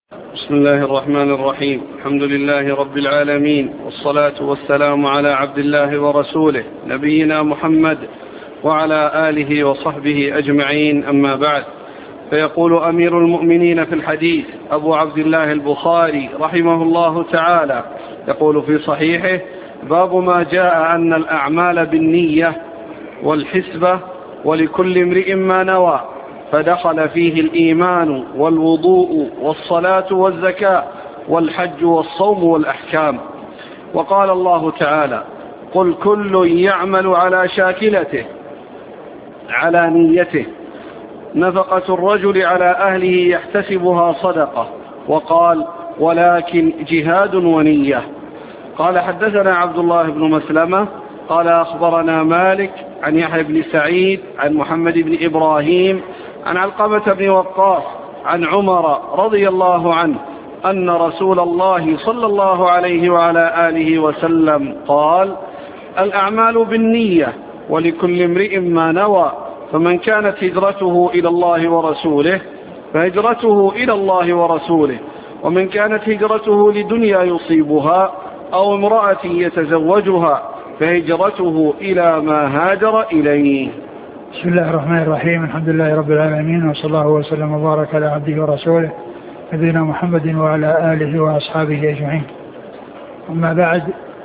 بسم الله الرحمن الرحيم. الحمد لله رب العالمين، والصلاة والسلام على عبد الله ورسوله نبينا محمد وعلى آله وصحبه أجمعين، أما بعد. فيقول أمير المؤمنين في الحديث أبو عبد الله البخاري رحمه الله تعالى، يقول في صحيحه: باب ما جاء أن الأعمال بالنية والحسبة ولكل امرئ ما نوى، فدخل فيه الإيمان والوضوء والصلاة والزكاة والحج والصوم والأحكام. وقال الله تعالى: قل كل يعمل على شاكلته على نيته، نفقة الرجل على أهله يحتسبها صدقة. وقال: ولكن جهاد ونية. قال: حدثنا عبد الله بن مسلمة قال: أخبرنا مالك عن يحيى بن سعيد عن محمد بن إبراهيم عن علقمة بن وقاص عن عمر رضي الله عنه أن رسول الله صلى الله عليه وعلى آله وسلم قال: الأعمال بالنية ولكل امرئ ما نوى، فمن كانت هجرته إلى الله ورسوله فهجرته إلى الله ورسوله، ومن كانت هجرته لدنيا يصيبها أو امرأة يتزوجها فهجرته إلى ما هاجر إليه. بسم الله الرحمن الرحيم. الحمد لله رب العالمين، وصلى الله وسلم وبارك على عبده ورسوله نبينا محمد وعلى آله وأصحابه أجمعين. أما بعد،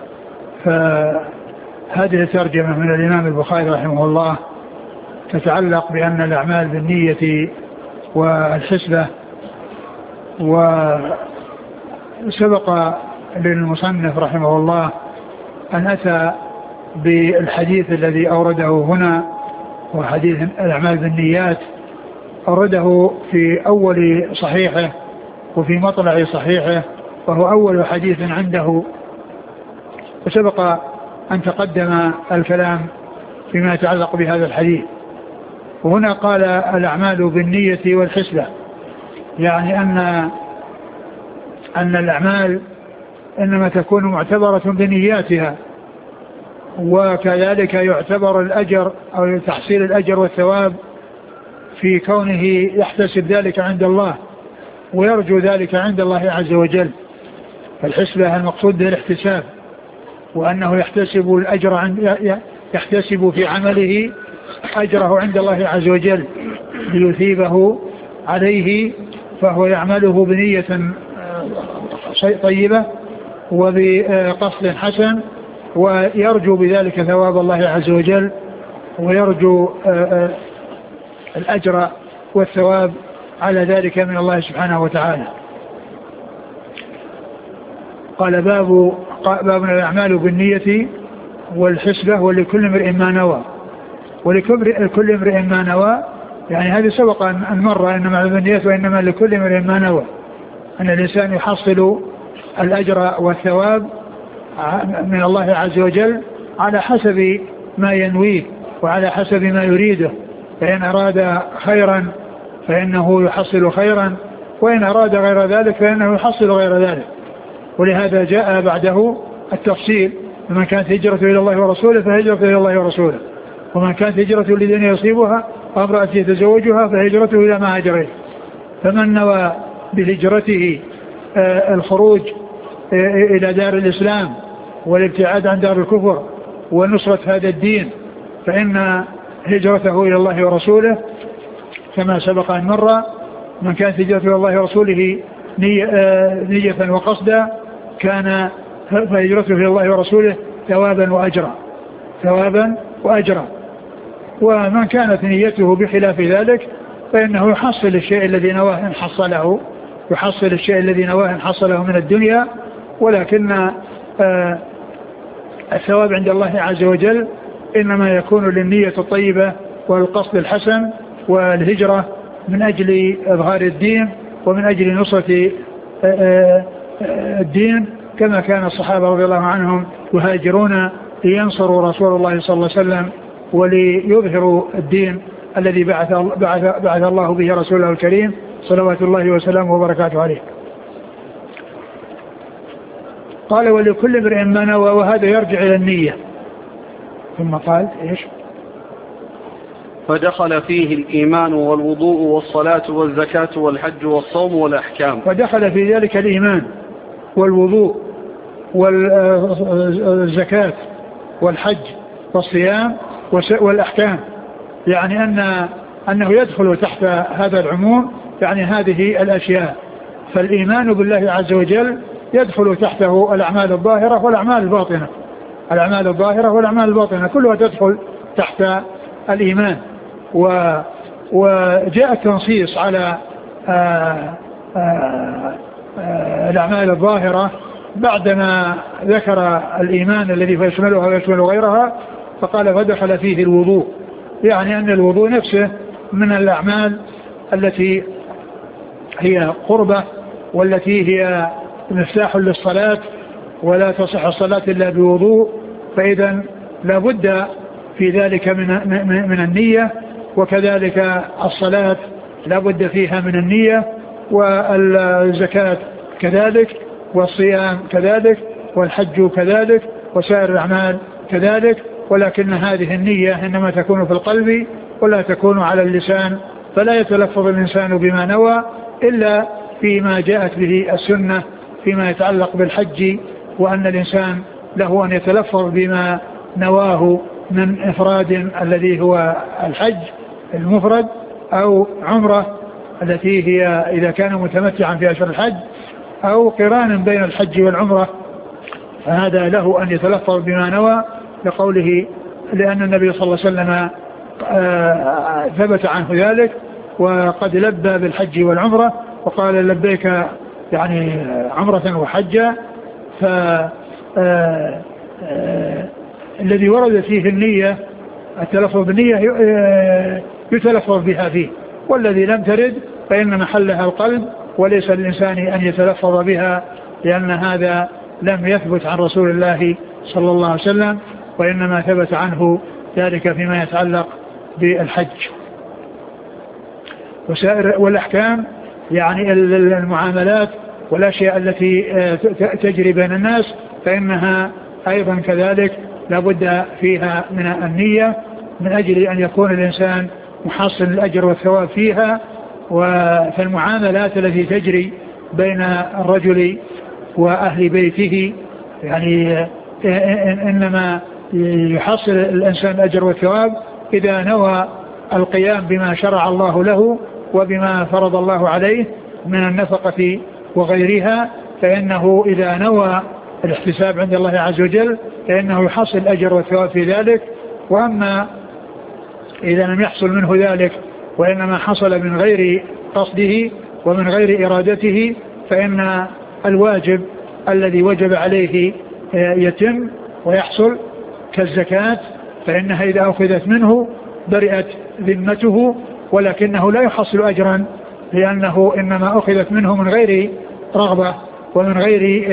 فهذه الترجمة من الإمام البخاري رحمه الله تتعلق بأن الأعمال بالنية والحسبة. وسبق للمصنف رحمه الله أن أتى بالحديث الذي أورده هنا، وحديث الأعمال بالنيات أورده في أول صحيحه وفي مطلع صحيحه، وهو أول حديث عنده. وسبق أن تقدم الكلام فيما يتعلق بهذا الحديث. وهنا قال: الأعمال بالنية والحسبة، يعني أن الأعمال إنما تكون معتبرة بنياتها، وكذلك يعتبر الأجر أو تحصيل الأجر والثواب في كونه يحتسب ذلك عند الله ويرجو ذلك عند الله عز وجل. فالحسبة المقصود به الاحتساب، وأنه يحتسب الأجر يحتسب في عمله أجره عند الله عز وجل ليثيبه عليه، فهو يعمله بنية طيبة وبقصد حسن، ويرجو بذلك ثواب الله عز وجل، ويرجو الأجر والثواب على ذلك من الله سبحانه وتعالى. قال: باب الأعمال بالنية والحسبة ولكل امرئ ما نوى. ولكل امرئ ما نوى، يعني هذه سبق أن مر إنما بالنية وإنما لكل امرئ ما نوى، أن الإنسان يحصل الأجر والثواب من الله عز وجل على حسب ما ينويه وعلى حسب ما يريده. فإن أراد خيرا فإنه يحصل خيرا، وإن أراد غير ذلك فإنه يحصل غير ذلك. ولهذا جاء بعده التفصيل: فمن كانت هجرته إلى الله ورسوله فهجرته إلى الله ورسوله، ومن كانت هجرته لدنيا يصيبها أو امرأة يتزوجها فهجرته إلى ما هاجر إليه. فمن نوى بهجرته الخروج إلى دار الإسلام والابتعاد عن دار الكفر ونصرة هذا الدين، فإن هجرته إلى الله ورسوله كما سبق أن مر. من كانت هجرته إلى الله ورسوله نية وقصدا كان فهجرته إلى الله ورسوله ثوابا وأجرا. ومن كانت نيته بخلاف ذلك فإنه يحصل الشيء الذي نواه إن حصله من الدنيا، ولكن الثواب عند الله عز وجل إنما يكون للنية الطيبة والقصد الحسن والهجرة من أجل إظهار الدين ومن أجل نصرة الدين، كما كان الصحابة رضي الله عنهم يهاجرون لينصروا رسول الله صلى الله عليه وسلم وليظهروا الدين الذي بعث الله به رسوله الكريم صلوات الله وسلامه وبركاته عليه. قال: ولكل امرئ ما نوى، وهذا يرجع إلى النية. ثم قال: إيش؟ فدخل فيه الإيمان والوضوء والصلاة والزكاة والحج والصوم والأحكام. فدخل في ذلك الإيمان والوضوء والزكاة والحج والصيام والأحكام، يعني أنه يدخل تحت هذا العموم، يعني هذه الأشياء. فالإيمان بالله عز وجل يدخل تحته الأعمال الظاهرة والأعمال الباطنة، الأعمال الظاهرة والأعمال الباطنة كلها تدخل تحت الإيمان. وجاء التنصيص على الأعمال الظاهرة بعدما ذكر الإيمان الذي يشملها ويشمل غيرها، فقال فدخل فيه الوضوء، يعني أن الوضوء نفسه من الأعمال التي هي قربة، والتي هي مفتاح للصلاة، ولا تصح الصلاة إلا بوضوء. فإذا لا بد في ذلك من النية، وكذلك الصلاة لا بد فيها من النية، والزكاة كذلك، والصيام كذلك، والحج كذلك، وسائر الأعمال كذلك. ولكن هذه النية إنما تكون في القلب ولا تكون على اللسان، فلا يتلفظ الإنسان بما نوى إلا فيما جاءت به السنة فيما يتعلق بالحج، وأن الإنسان له أن يتلفظ بما نواه من إفراد الذي هو الحج المفرد، أو عمرة التي هي إذا كان متمتعا في أشهر الحج، أو قران بين الحج والعمرة، فهذا له أن يتلفظ بما نوى لقوله، لأن النبي صلى الله عليه وسلم ثبت عنه ذلك، وقد لبى بالحج والعمرة وقال لبيك يعني عمرة وحجة. الذي ورد فيه النية، التلفظ بالنية يتلفظ بها فيه، والذي لم ترد فإن محلها القلب، وليس للإنسان أن يتلفظ بها، لأن هذا لم يثبت عن رسول الله صلى الله عليه وسلم، وإنما ثبت عنه ذلك فيما يتعلق بالحج. وسائر والأحكام يعني المعاملات والأشياء التي تجري بين الناس، فإنها أيضا كذلك لابد فيها من النية، من أجل أن يكون الإنسان محصل الأجر والثواب فيها. فالمعاملات التي تجري بين الرجل وأهل بيته يعني إنما يحصل الإنسان الأجر والثواب إذا نوى القيام بما شرع الله له وبما فرض الله عليه من النفقة وغيرها، فإنه إذا نوى الاحتساب عند الله عز وجل فإنه يحصل الأجر والثواب في ذلك. وأما إذا لم يحصل منه ذلك وإنما حصل من غير قصده ومن غير إرادته، فإن الواجب الذي وجب عليه يتم ويحصل، كالزكاة، فإنها إذا أخذت منه برئت ذمته، ولكنه لا يحصل أجرا، لأنه إنما أخذت منه من غير رغبة ومن غير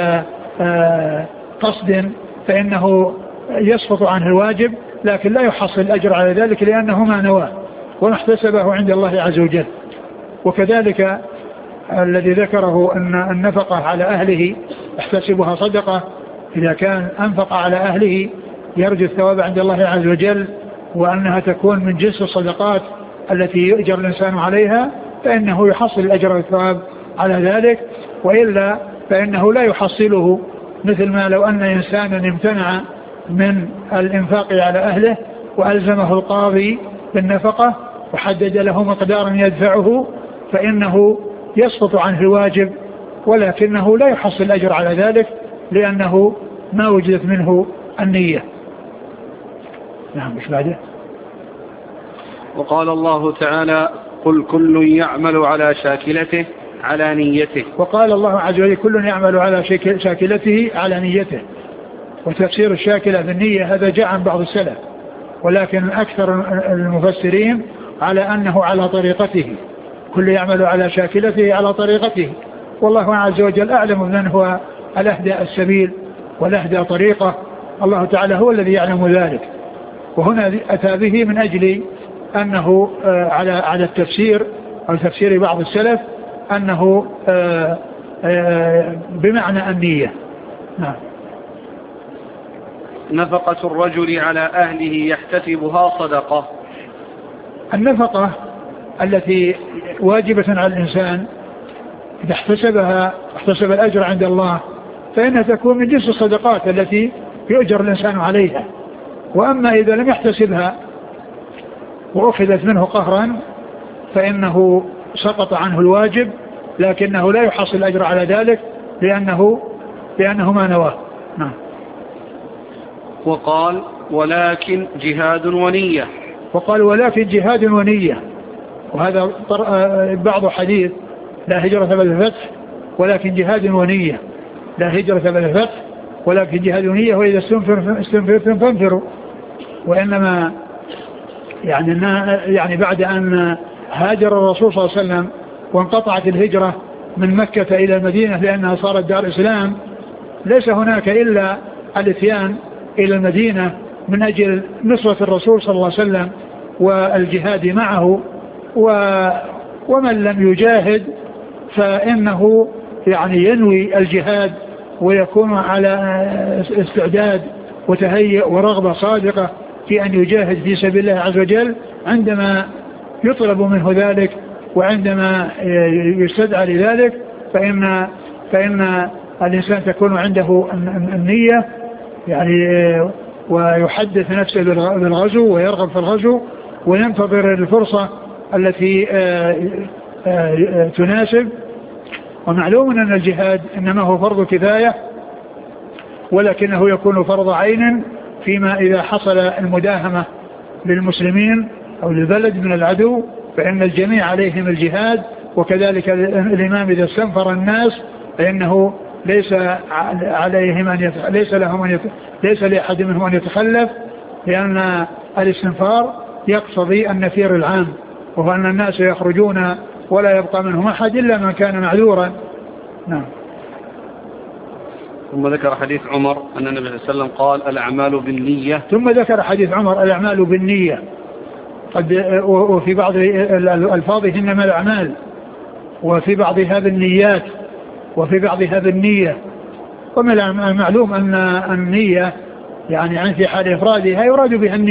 قصد، فإنه يسقط عنه الواجب، لكن لا يحصل الأجر على ذلك لأنه ما نواه وما احتسبه عند الله عز وجل. وكذلك الذي ذكره أن النفقة على أهله احتسبها صدقة، إذا كان أنفق على أهله يرجو الثواب عند الله عز وجل، وأنها تكون من جنس الصدقات التي يؤجر الإنسان عليها، فإنه يحصل الأجر والثواب على ذلك. وإلا فإنه لا يحصله، مثل ما لو أن إنسانا امتنع من الإنفاق على أهله وألزمه القاضي بالنفقة وحدد له مقدارا يدفعه، فإنه يسقط عنه الواجب، ولكنه لا يحصل الأجر على ذلك لأنه ما وجدت منه النية. نعم، مش بعده. وقال الله تعالى قل كل يعمل على شاكلته على نيته. وقال الله عز وجل كل يعمل على شاكلته على نيته. وتفسير الشاكلة بالنية هذا جاء عن بعض السلف، ولكن أكثر المفسرين على أنه على طريقته، كل يعمل على شاكلته على طريقته، والله عز وجل أعلم من هو الأهدى السبيل والأهدى طريقة، الله تعالى هو الذي يعلم ذلك. وهنا أتى به من أجل أنه على التفسير أو تفسير بعض السلف أنه بمعنى النية. نعم. نفقة الرجل على أهله يحتسبها صدقة. النفقة التي واجبة على الإنسان إذا احتسب الأجر عند الله فإنها تكون من جنس الصدقات التي يؤجر الإنسان عليها. وأما إذا لم يحتسبها وأخذت منه قهرا فإنه سقط عنه الواجب، لكنه لا يحصل الأجر على ذلك لأنه ما نواه. نعم. وقال ولكن جهاد ونية. وقال ولكن جهاد ونية، وهذا بعض حديث لا هجرة بعد الفتح ولكن جهاد ونية، لا هجرة بعد الفتح ولكن جهاد ونية، وإذا استنفرتم فانفروا. وإنما يعني بعد أن هاجر الرسول صلى الله عليه وسلم وانقطعت الهجرة من مكة إلى المدينة لأنها صارت دار إسلام، ليس هناك إلا الاتيان إلى المدينة من أجل نصرة الرسول صلى الله عليه وسلم والجهاد معه. ومن لم يجاهد فإنه يعني ينوي الجهاد ويكون على استعداد وتهيئ ورغبة صادقة في أن يجاهد في سبيل الله عز وجل عندما يطلب منه ذلك وعندما يستدعى لذلك، فإن الإنسان تكون عنده النية يعني ويحدث نفسه بالغزو ويرغب في الغزو وينتظر الفرصة التي تناسب. ومعلوم أن الجهاد إنما هو فرض كفاية، ولكنه يكون فرض عين فيما إذا حصل المداهمة للمسلمين أو للبلد من العدو فإن الجميع عليهم الجهاد. وكذلك الإمام إذا استنفر الناس فإنه ليس عليهم ليس لأحد منهم أن يتخلف، لأن الاستنفار يقتضي النفير العام، وهو أن الناس يخرجون ولا يبقى منهم أحد إلا من كان معذورا. نعم. ثم ذكر حديث عمر أن النبي صلى الله عليه وسلم قال الأعمال بالنية. ثم ذكر حديث عمر الأعمال بالنية، وفي بعض الألفاظ إنما الأعمال، وفي بعضها بالنيات، وفي بعضها بالنية. ومن المعلوم أن النية يعني في حال إفرادها يراد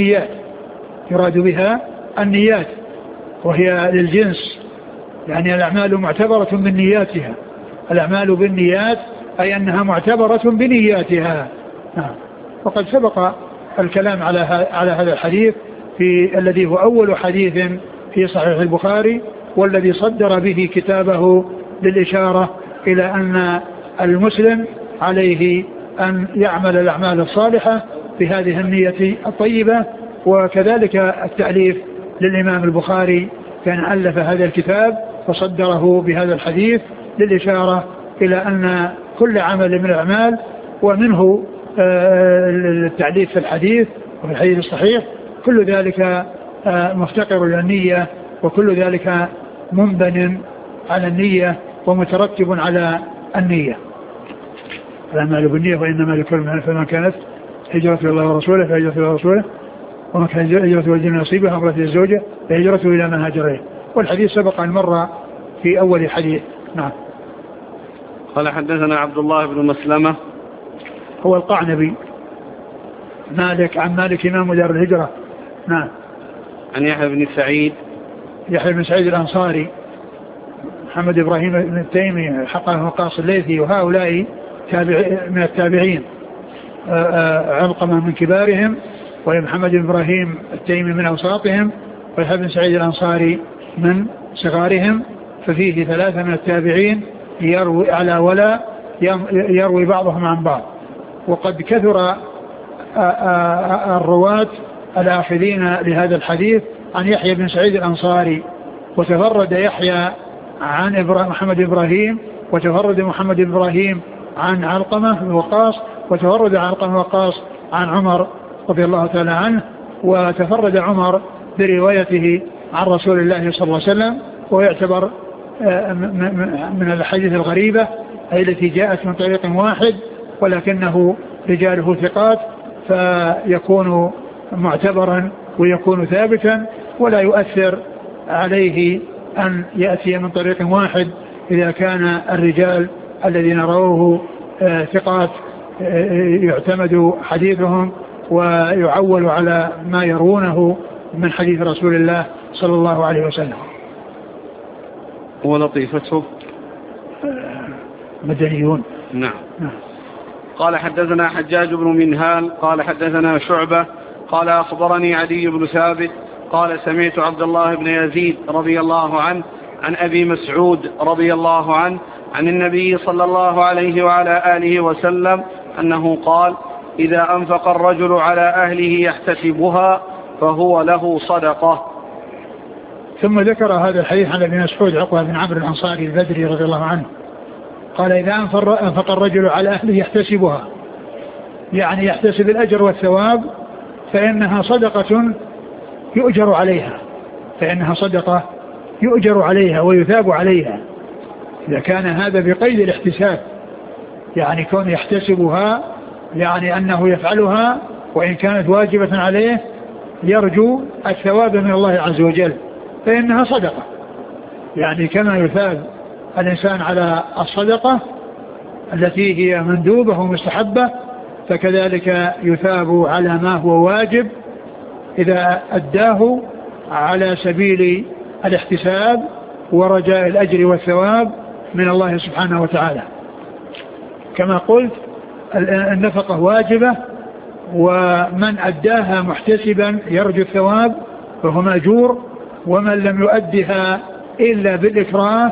بها النيات وهي للجنس، يعني الأعمال معتبرة بالنياتها. الأعمال بالنيات أي أنها معتبرة بنياتها. وقد سبق الكلام على هذا الحديث في الذي هو أول حديث في صحيح البخاري، والذي صدر به كتابه للإشارة إلى أن المسلم عليه أن يعمل الأعمال الصالحة بهذه النية الطيبة. وكذلك التأليف للإمام البخاري كان ألف هذا الكتاب فصدره بهذا الحديث للإشارة إلى أن كل عمل من الأعمال، ومنه التعليف في الحديث وفي الحديث الصحيح، كل ذلك مفتقر إلى النية، وكل ذلك منبن على النية ومترتب على النية. الأعمال بالنية وإنما لكل من فمن كانت هجرة إلى الله ورسوله فهجرة إلى الله ورسوله، ومن كانت هجرة إلى الدين نصيبها وامرأته الزوجة فهجرته إلى ما هاجر إليه. والحديث سبق أن مر في أول حديث. نعم. قال حدثنا عبد الله بن مسلمة هو القعنبي مالك عن مالك إمام دار الهجرة. نعم. عن يحيى بن سعيد الأنصاري، محمد إبراهيم بن التيمي حقه وقاص الليثي، وهؤلاء من التابعين، علقمة من كبارهم، ومحمد بن إبراهيم التيمي من أوساطهم، ويحيى بن سعيد الأنصاري من صغارهم. ففيه ثلاثة من التابعين يروي على ولا يروي بعضهم عن بعض. وقد كثر الرواة الآخذين لهذا الحديث عن يحيى بن سعيد الأنصاري، وتفرد يحيى عن محمد إبراهيم، وتفرد محمد إبراهيم عن علقمة بن وقاص، وتفرد علقمة بن وقاص عن عمر رضي الله تعالى عنه، وتفرد عمر بروايته عن رسول الله صلى الله عليه وسلم، ويعتبر من الحديث الغريبة أي التي جاءت من طريق واحد ولكنه رجاله ثقات، فيكون معتبرا ويكون ثابتا، ولا يؤثر عليه أن يأتي من طريق واحد إذا كان الرجال الذين رووه ثقات يعتمد حديثهم ويعول على ما يرونه من حديث رسول الله صلى الله عليه وسلم. ولطيفته مدنيون. نعم. قال حدثنا حجاج بن منهال قال حدثنا شعبة قال أخبرني عدي بن ثابت قال سمعت عبد الله بن يزيد رضي الله عنه عن أبي مسعود رضي الله عنه عن النبي صلى الله عليه وعلى آله وسلم أنه قال إذا أنفق الرجل على أهله يحتسبها فهو له صدقة. ثم ذكر هذا الحديث عن ابن مسعود عقبة بن عمرو الأنصاري البدري رضي الله عنه قال إذا أنفق الرجل على أهله يحتسبها، يعني يحتسب الأجر والثواب، فإنها صدقة يؤجر عليها، فإنها صدقة يؤجر عليها ويثاب عليها. إذا كان هذا بقيد الاحتساب، يعني كون يحتسبها يعني أنه يفعلها وإن كانت واجبة عليه يرجو الثواب من الله عز وجل، فإنها صدقة. يعني كما يثاب الإنسان على الصدقة التي هي مندوبة ومستحبة، فكذلك يثاب على ما هو واجب إذا أداه على سبيل الاحتساب ورجاء الأجر والثواب من الله سبحانه وتعالى. كما قلت النفقة واجبة، ومن أداها محتسبا يرجو الثواب فهو مأجور، ومن لم يؤدها إلا بالإكراه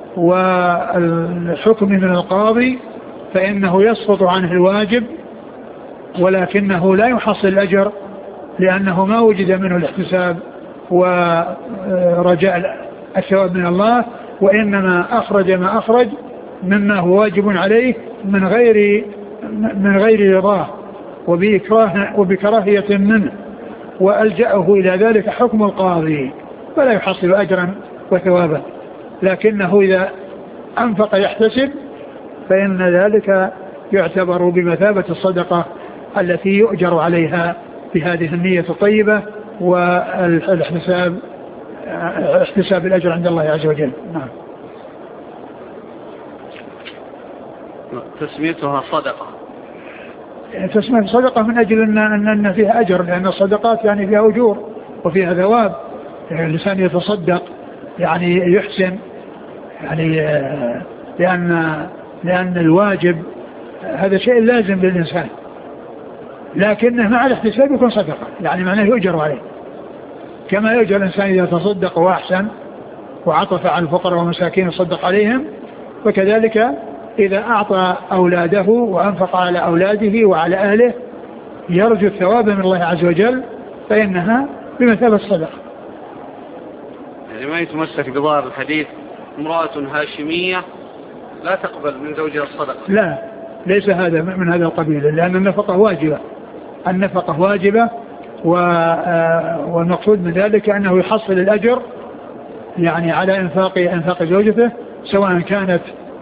والحكم من القاضي فإنه يسقط عنه الواجب، ولكنه لا يحصل الأجر لأنه ما وجد منه الاحتساب ورجاء الثواب من الله، وإنما أخرج ما أخرج مما هو واجب عليه من غير رضاه وبكراهية منه، وألجأه إلى ذلك حكم القاضي فلا يحصل أجرا وثوابا. لكنه إذا أنفق يحتسب فإن ذلك يعتبر بمثابة الصدقة التي يؤجر عليها بهذه النية الطيبة والاحتساب احتساب الأجر عند الله عز وجل. نعم. تسميتها صدقة، تسميتها صدقة من أجل أن فيها أجر، لأن الصدقات يعني فيها أجور وفيها ثواب. يعني الإنسان يتصدق يعني يحسن، يعني لأن الواجب هذا شيء لازم للإنسان، لكنه مع الاحتساب يكون صدقة، يعني معناه يؤجر عليه، كما يؤجر الإنسان إذا تصدق وأحسن وعطف على الفقراء والمساكين وصدق عليهم، وكذلك إذا أعطى أولاده وأنفق على أولاده وعلى أهله يرجو الثواب من الله عز وجل، فإنها بمثابة الصدقة. يعني ما يتمسك بظاهر الحديث امرأة هاشمية لا تقبل من زوجها الصدقة، لا، ليس هذا من هذا القبيل، لأن النفقة واجبة، النفقة واجبة، والمقصود من ذلك أنه يحصل الأجر يعني على إنفاق زوجته، سواء كانت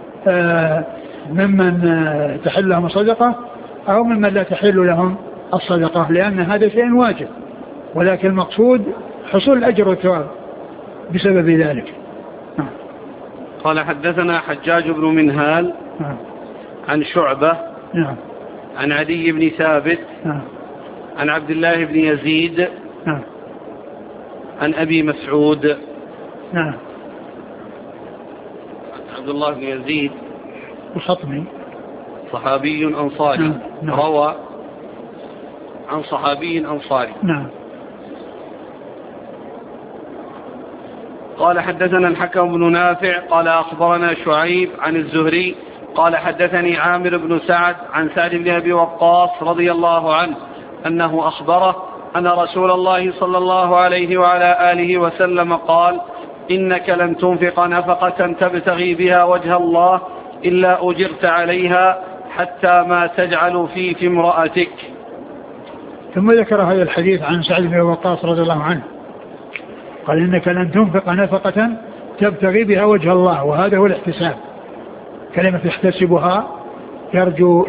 ممن تحل لهم الصدقة أو ممن لا تحل لهم الصدقة، لأن هذا شيء واجب، ولكن المقصود حصول الأجر والثواب بسبب ذلك. قال حدثنا حجاج بن منهال عن شعبة عن عدي بن ثابت عن عبد الله بن يزيد عن أبي مسعود. عبد الله بن يزيد الخطمي صحابي أنصاري روى عن صحابي أنصاري. قال حدثنا الحكم بن نافع قال أخبرنا شعيب عن الزهري قال حدثني عامر بن سعد عن سعد بن أبي وقاص رضي الله عنه أنه أخبره أن رسول الله صلى الله عليه وعلى آله وسلم قال إنك لن تنفق نفقة تبتغي بها وجه الله إلا أجرت عليها حتى ما تجعل في امرأتك. ثم ذكر هذا الحديث عن سعد بن أبي وقاص رضي الله عنه قال إنك لن تنفق نفقة تبتغي بها وجه الله، وهذا هو الاحتساب، كلمة يحتسبها يرجو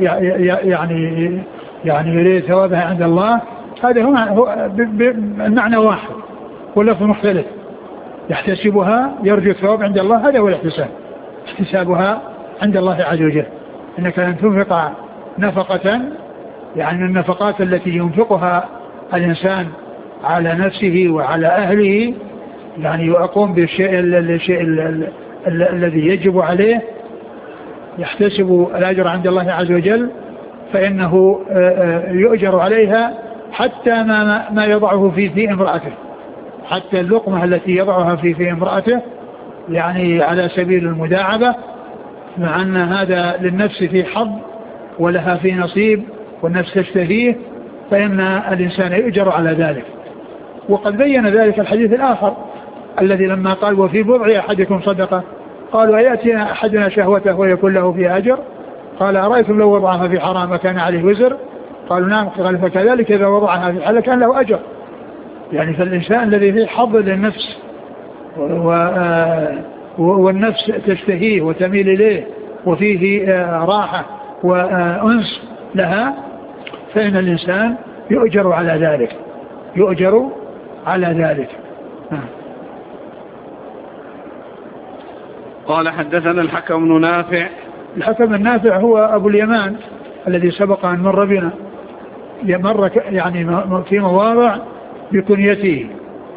يعني يريد ثوابها عند الله، هذا هو المعنى واحد واللفظ مختلف. يحتسبها يرجو الثواب عند الله، هذا هو الاحتساب، احتسابها عند الله عز وجل. إنك لن تنفق نفقة يعني النفقات التي ينفقها الإنسان على نفسه وعلى أهله يعني يقوم بالشيء الذي يجب عليه يحتسب الأجر عند الله عز وجل، فإنه يؤجر عليها حتى ما يضعه في امرأته، حتى اللقمة التي يضعها في امرأته، يعني على سبيل المداعبة، مع أن هذا للنفس في حظ ولها في نصيب والنفس تشتهيه، فإن الإنسان يؤجر على ذلك. وقد بين ذلك الحديث الآخر الذي لما قال وفي بضع أحدكم صدقة، قالوا أيأتي أحدنا شهوته ويكون له فيها أجر؟ قال أرأيتم لو وضعها في حرام كان عليه وزر؟ قالوا نعم. قال فكذلك إذا وضعها في حلال كان له أجر. يعني فالإنسان الذي فيه حظ للنفس والنفس تشتهيه وتميل إليه وفيه راحة وأنس لها، فإن الإنسان يؤجر على ذلك، يؤجر على ذلك. قال حدثنا الحكم بن نافع. الحكم النافع هو أبو اليمان الذي سبق أن مر بنا، مر يعني في مواضع بكنيته،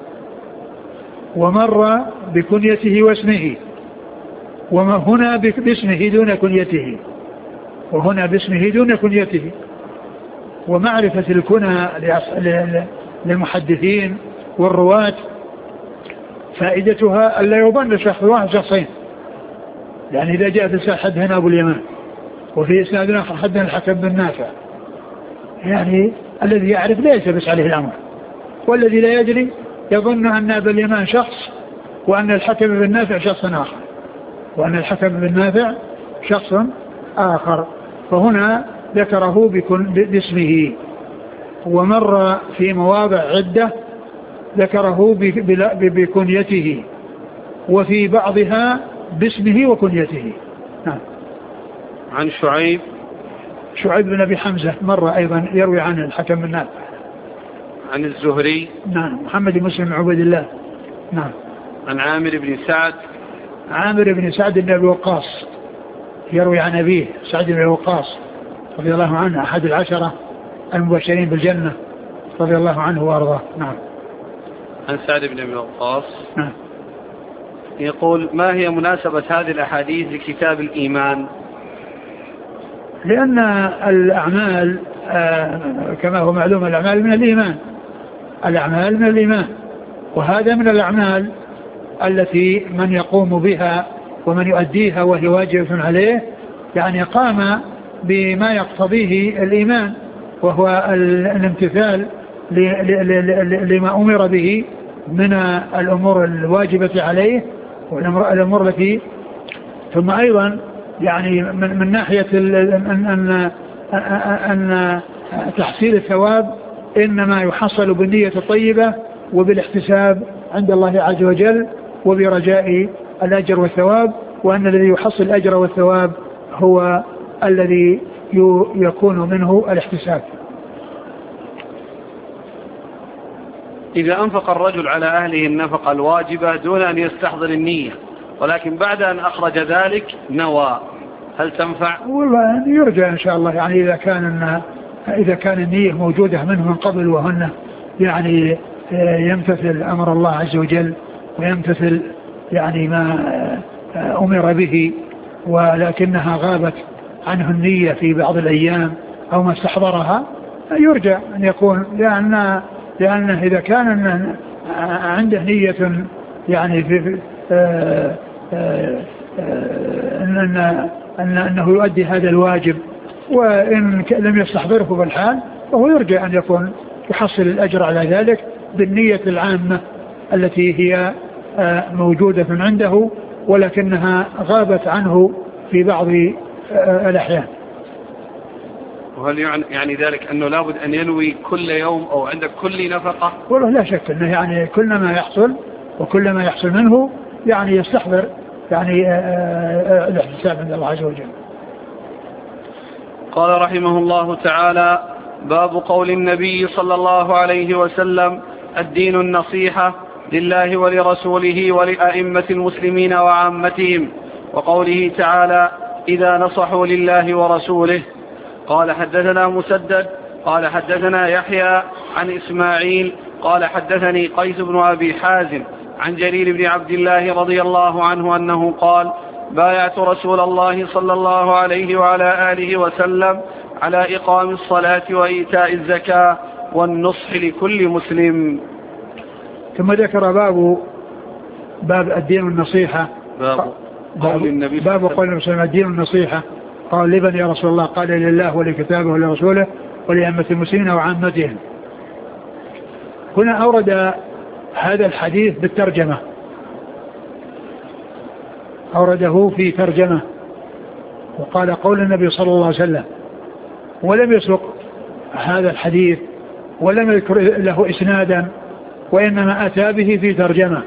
ومر بكنيته واسمه، وما هنا باسمه دون كنيته، وهنا باسمه دون كنيته. ومعرفة الكنى للمحدثين والرواة فائدتها ألا يظن شخص واحد شخصين. يعني إذا جاء في حدثنا أبو اليمان وفي إسنادنا حدثنا الحكم بن نافع، يعني الذي يعرف لا يلتبس عليه الأمر، والذي لا يدري يظن أن أبا اليمان شخص وأن الحكم بن نافع شخص آخر، وأن الحكم بن نافع شخص آخر. فهنا ذكره باسمه، ومر في مواضع عدة ذكره بكنيته، وفي بعضها باسمه وكنيته. نعم. عن شعيب بن أبي حمزة مر أيضا يروي عنه الحكم بن نافع. عن الزهري نعم محمد بن مسلم عبد الله. نعم. عن عامر بن سعد بن أبي وقاص يروي عن أبيه سعد بن أبي وقاص رضي الله عنه، أحد العشرة المبشرين بالجنة رضي الله عنه وأرضاه. نعم. عن سعد بن أبي وقاص. نعم. يقول ما هي مناسبة هذه الأحاديث لكتاب الإيمان؟ لأن الأعمال كما هو معلوم الأعمال من الإيمان، الأعمال من الإيمان، وهذا من الأعمال التي من يقوم بها ومن يؤديها وهي واجبة عليه يعني قام بما يقتضيه الإيمان، وهو الامتثال لما أمر به من الأمور الواجبة عليه والأمور التي. ثم أيضا يعني من ناحية أن تحصيل الثواب إنما يحصل بالنية الطيبة وبالاحتساب عند الله عز وجل وبرجاء الأجر والثواب، وأن الذي يحصل الأجر والثواب هو الذي يكون منه الاحتساب. إذا أنفق الرجل على أهله النفقة الواجبة دون أن يستحضر النية، ولكن بعد أن أخرج ذلك نوى، هل تنفع؟ والله يرجى إن شاء الله، يعني إذا كان النية موجودة منه من قبل، وهن يعني يمتثل أمر الله عز وجل ويمتثل يعني ما أمر به، ولكنها غابت عنه النية في بعض الأيام أو ما استحضرها، يرجى أن يكون، لأنه إذا كان عنده نية يعني أنه يؤدي هذا الواجب وإن لم يستحضره بالحال، فهو يرجى أن يكون يحصل الأجر على ذلك بالنية العامة التي هي موجودة عنده ولكنها غابت عنه في بعض الأحيان. وهل يعني ذلك أنه لابد أن ينوي كل يوم أو عند كل نفقة؟ والله لا شك أنه يعني كل ما يحصل وكل ما يحصل منه يعني يستحضر يعني الاحتساب عند الله عز وجل. قال رحمه الله تعالى: باب قول النبي صلى الله عليه وسلم: الدين النصيحة لله ولرسوله ولأئمة المسلمين وعامتهم، وقوله تعالى: إذا نصحوا لله ورسوله. قال حدثنا مسدد قال حدثنا يحيى عن إسماعيل قال حدثني قيس بن أبي حازم عن جرير بن عبد الله رضي الله عنه أنه قال: بايعت رسول الله صلى الله عليه وعلى آله وسلم على إقام الصلاة وإيتاء الزكاة والنصح لكل مسلم. ثم ذكر باب الدين النصيحة. باب قول النبي صلى الله عليه وسلم الدين النصيحة. قال: لمن يا رسول الله؟ قال: لله ولكتابه ولرسوله ولأئمة المسلمين وعامتهم. هنا أورد هذا الحديث بالترجمة، أورده في ترجمة، وقال: قول النبي صلى الله عليه وسلم، ولم يسق هذا الحديث ولم يذكر له إسنادا، وإنما أتى به في ترجمة،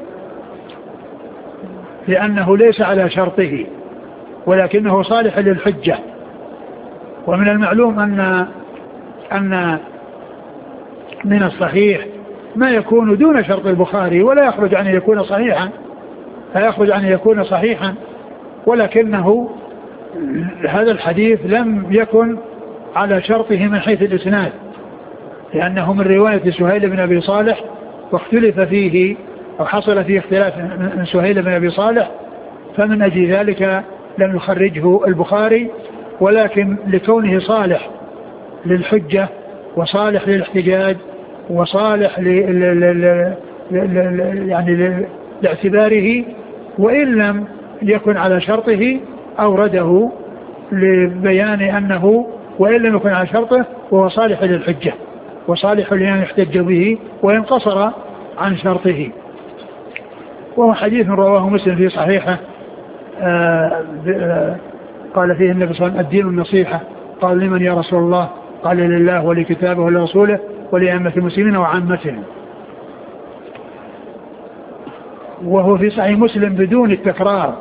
لأنه ليس على شرطه ولكنه صالح للحجة. ومن المعلوم أن من الصحيح ما يكون دون شرط البخاري ولا يخرج عن يكون صحيحا، ولكنه هذا الحديث لم يكن على شرطه من حيث الإسناد، لأنه من رواية سهيل بن أبي صالح، واختلف فيه أو حصل فيه اختلاف من سهيل بن أبي صالح، فمن أجل ذلك لم يخرجه البخاري، ولكن لكونه صالح للحجة وصالح للاحتجاج وصالح يعني لاعتباره، وإن لم يكن على شرطه أورده لبيان أنه وإن لم يكن على شرطه وهو صالح للحجة وصالح لأن يحتج به وإن قصر عن شرطه. وهو حديث رواه مسلم في صحيحه، قال فيه النبي صلى الله عليه وسلم: الدين النصيحة. قال: لمن يا رسول الله؟ قال: لله ولكتابه ولرسوله ولأئمة المسلمين وعامتهم. وهو في صحيح مسلم بدون التكرار،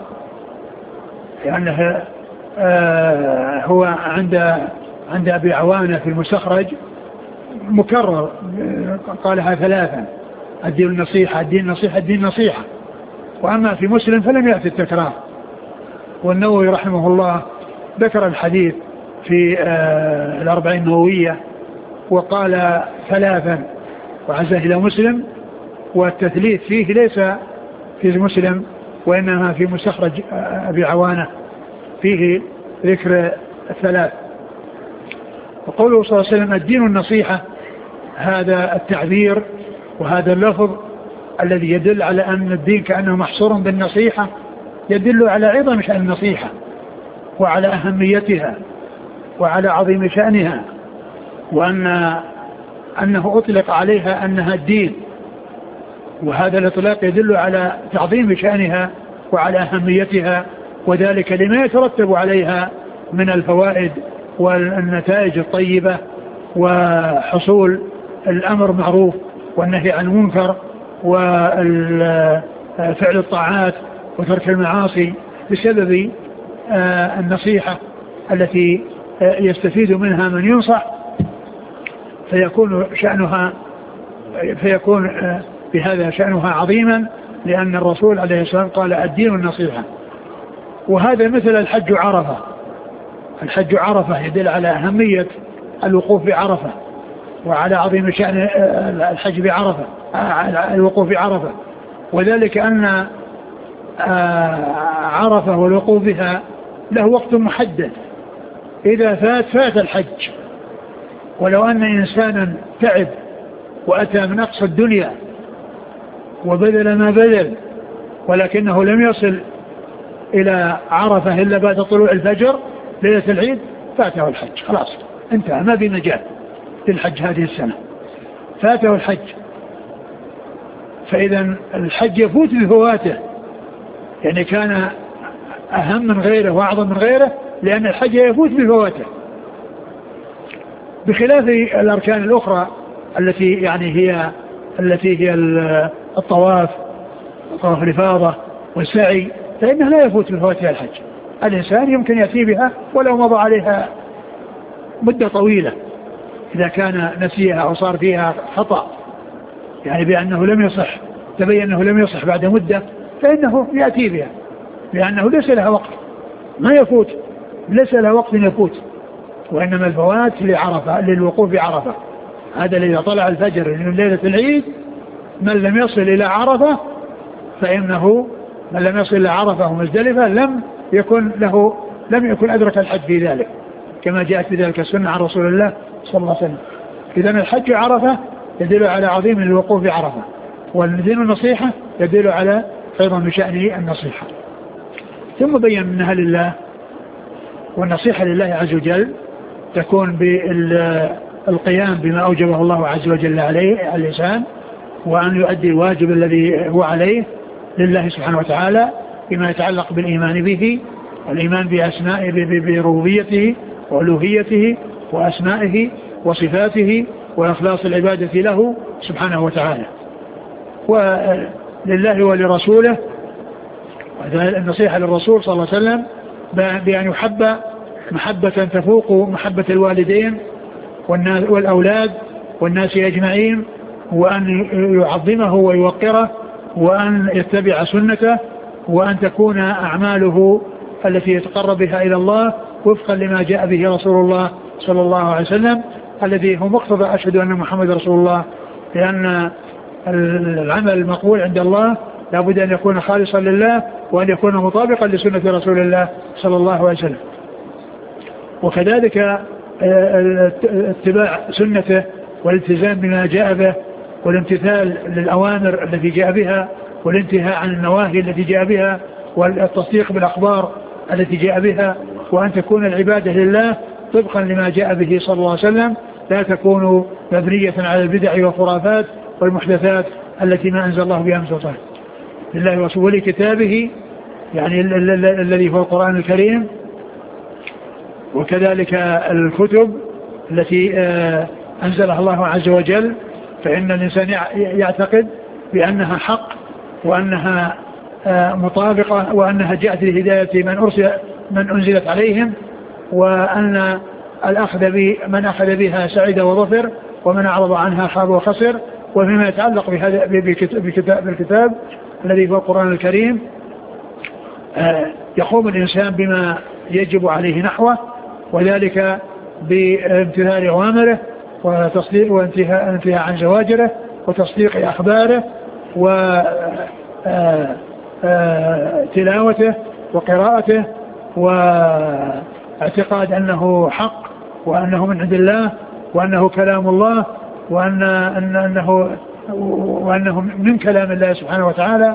لأنه هو عند أبي عوانة في المستخرج مكرر، قالها ثلاثا: الدين النصيحة، الدين النصيحة، الدين النصيحة. وأما في مسلم فلم يأتي التكرار. والنووي رحمه الله ذكر الحديث في الأربعين النووية وقال ثلاثا وعزه إلى مسلم، والتثليث فيه ليس في مسلم وإنما في مستخرج أبي عوانة فيه ذكر الثلاث. وقوله صلى الله عليه وسلم: الدين النصيحة، هذا التعبير وهذا اللفظ الذي يدل على أن الدين كأنه محصور بالنصيحة يدل على عظم شأن النصيحة وعلى أهميتها وعلى عظيم شأنها، وأنه أطلق عليها أنها الدين، وهذا الإطلاق يدل على تعظيم شأنها وعلى أهميتها، وذلك لما يترتب عليها من الفوائد والنتائج الطيبة وحصول الأمر معروف والنهي عن المنكر وفعل الطاعات وترك المعاصي بسبب النصيحة التي يستفيد منها من ينصح، فيكون بهذا شأنها عظيما، لأن الرسول عليه الصلاة والسلام قال: الدين النصيحة. وهذا مثل الحج عرفة. الحج عرفة يدل على أهمية الوقوف بعرفة وعلى عظيم شأن الحج بعرفة، الوقوف بعرفة، وذلك أن عرفة والوقوف بها له وقت محدد، إذا فات الحج. ولو أن إنسانا تعب وأتى من أقصى الدنيا وبذل ما بذل ولكنه لم يصل إلى عرفة إلا بعد طلوع الفجر ليلة العيد، فاته الحج، خلاص انتهى، ما في مجال للحج هذه السنة، فاته الحج. فإذا الحج يفوت بفواته، يعني كان أهم من غيره وأعظم من غيره، لأن الحج يفوت بفواته، بخلاف الأركان الأخرى التي هي الطواف، طواف الإفاضة والسعي، فإنها لا يفوت بفواتها الحج. الإنسان يمكن يأتي بها ولو مضى عليها مدة طويلة، إذا كان نسيها أو صار فيها خطأ، يعني بأنه لم يصح، تبين أنه لم يصح بعد مدة، فإنه يأتي بها، لأنه ليس لها وقت ما يفوت، ليس لها وقت يفوت، وإنما الفوات لعرفة، للوقوف بعرفة. هذا الذي طلع الفجر من ليلة العيد، من لم يصل إلى عرفة فإنه من لم يصل إلى عرفة ومزدلفة لم يكن أدرك الحج في ذلك، كما جاءت في ذلك السنة عن رسول الله صلى الله عليه وسلم. إذن الحج عرفة يدل على عظيم الوقوف بعرفة، والدين النصيحة يدل على أيضا بشأن النصيحة. ثم بين أنها لله، والنصيحة لله عز وجل تكون بالقيام بما أوجبه الله عز وجل عليه الإنسان، وأن يؤدي الواجب الذي هو عليه لله سبحانه وتعالى بما يتعلق بالإيمان به، والإيمان بأسمائه بربوبيته وألوهيته وأسمائه وصفاته وإخلاص العبادة له سبحانه وتعالى، ولله ولرسوله. النصيحة للرسول صلى الله عليه وسلم بأن يحب محبة تفوق محبة الوالدين والأولاد والناس أجمعين، وأن يعظمه ويوقره، وأن يتبع سنته، وأن تكون أعماله التي يتقرب بها إلى الله وفقا لما جاء به رسول الله صلى الله عليه وسلم، الذي هو مقتضى أشهد أن محمد رسول الله، لأن العمل المقبول عند الله لا بد أن يكون خالصا لله، وأن يكون مطابقا لسنة رسول الله صلى الله عليه وسلم. وكذلك اتباع سنته والالتزام بما جاء به، والامتثال للأوامر التي جاء بها، والانتهاء عن النواهي التي جاء بها، والتصديق بالأخبار التي جاء بها، وأن تكون العبادة لله طبقا لما جاء به صلى الله عليه وسلم، لا تكون مبنية على البدع والخرافات والمحدثات التي ما أنزل الله بها من سلطان. لله ورسوله كتابه يعني الذي هو القرآن الكريم، وكذلك الكتب التي أنزلها الله عز وجل، فإن الإنسان يعتقد بأنها حق، وأنها مطابقة، وأنها جاءت لهداية من أنزلت عليهم، وأن من أخذ بها سعيد وظفر، ومن أعرض عنها خاب وخسر. وفيما يتعلق بالكتاب الذي هو القرآن الكريم يقوم الإنسان بما يجب عليه نحوه، وذلك بامتثال أوامره وتصديق وانتهاء عن زواجره وتصديق أخباره وتلاوته وقراءته، واعتقاد أنه حق، وأنه من عند الله، وأنه كلام الله، وأنه من كلام الله سبحانه وتعالى.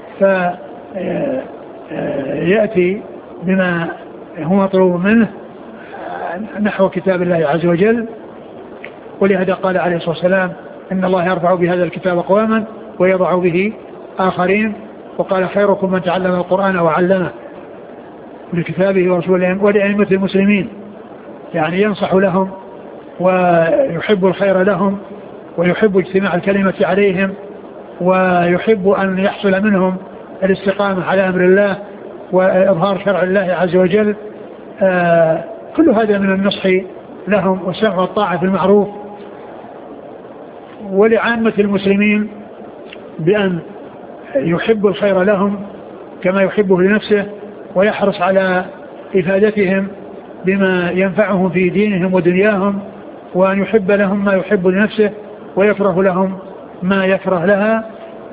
فيأتي بما هو مطلوب منه نحو كتاب الله عز وجل. ولهذا قال عليه الصلاة والسلام إن الله يرفع بهذا الكتاب أقواما ويضع به آخرين، وقال خيركم من تعلم القرآن وعلمه لكتابه ورسوله ولأئمة المسلمين، يعني ينصح لهم ويحب الخير لهم، ويحب اجتماع الكلمة عليهم، ويحب أن يحصل منهم الاستقامة على أمر الله وإظهار شرع الله عز وجل. كل هذا من النصح لهم والسمع والطاعة في المعروف. ولعامة المسلمين بأن يحب الخير لهم كما يحبه لنفسه، ويحرص على إفادتهم بما ينفعهم في دينهم ودنياهم، وأن يحب لهم ما يحب لنفسه ويكره لهم ما يكره لها،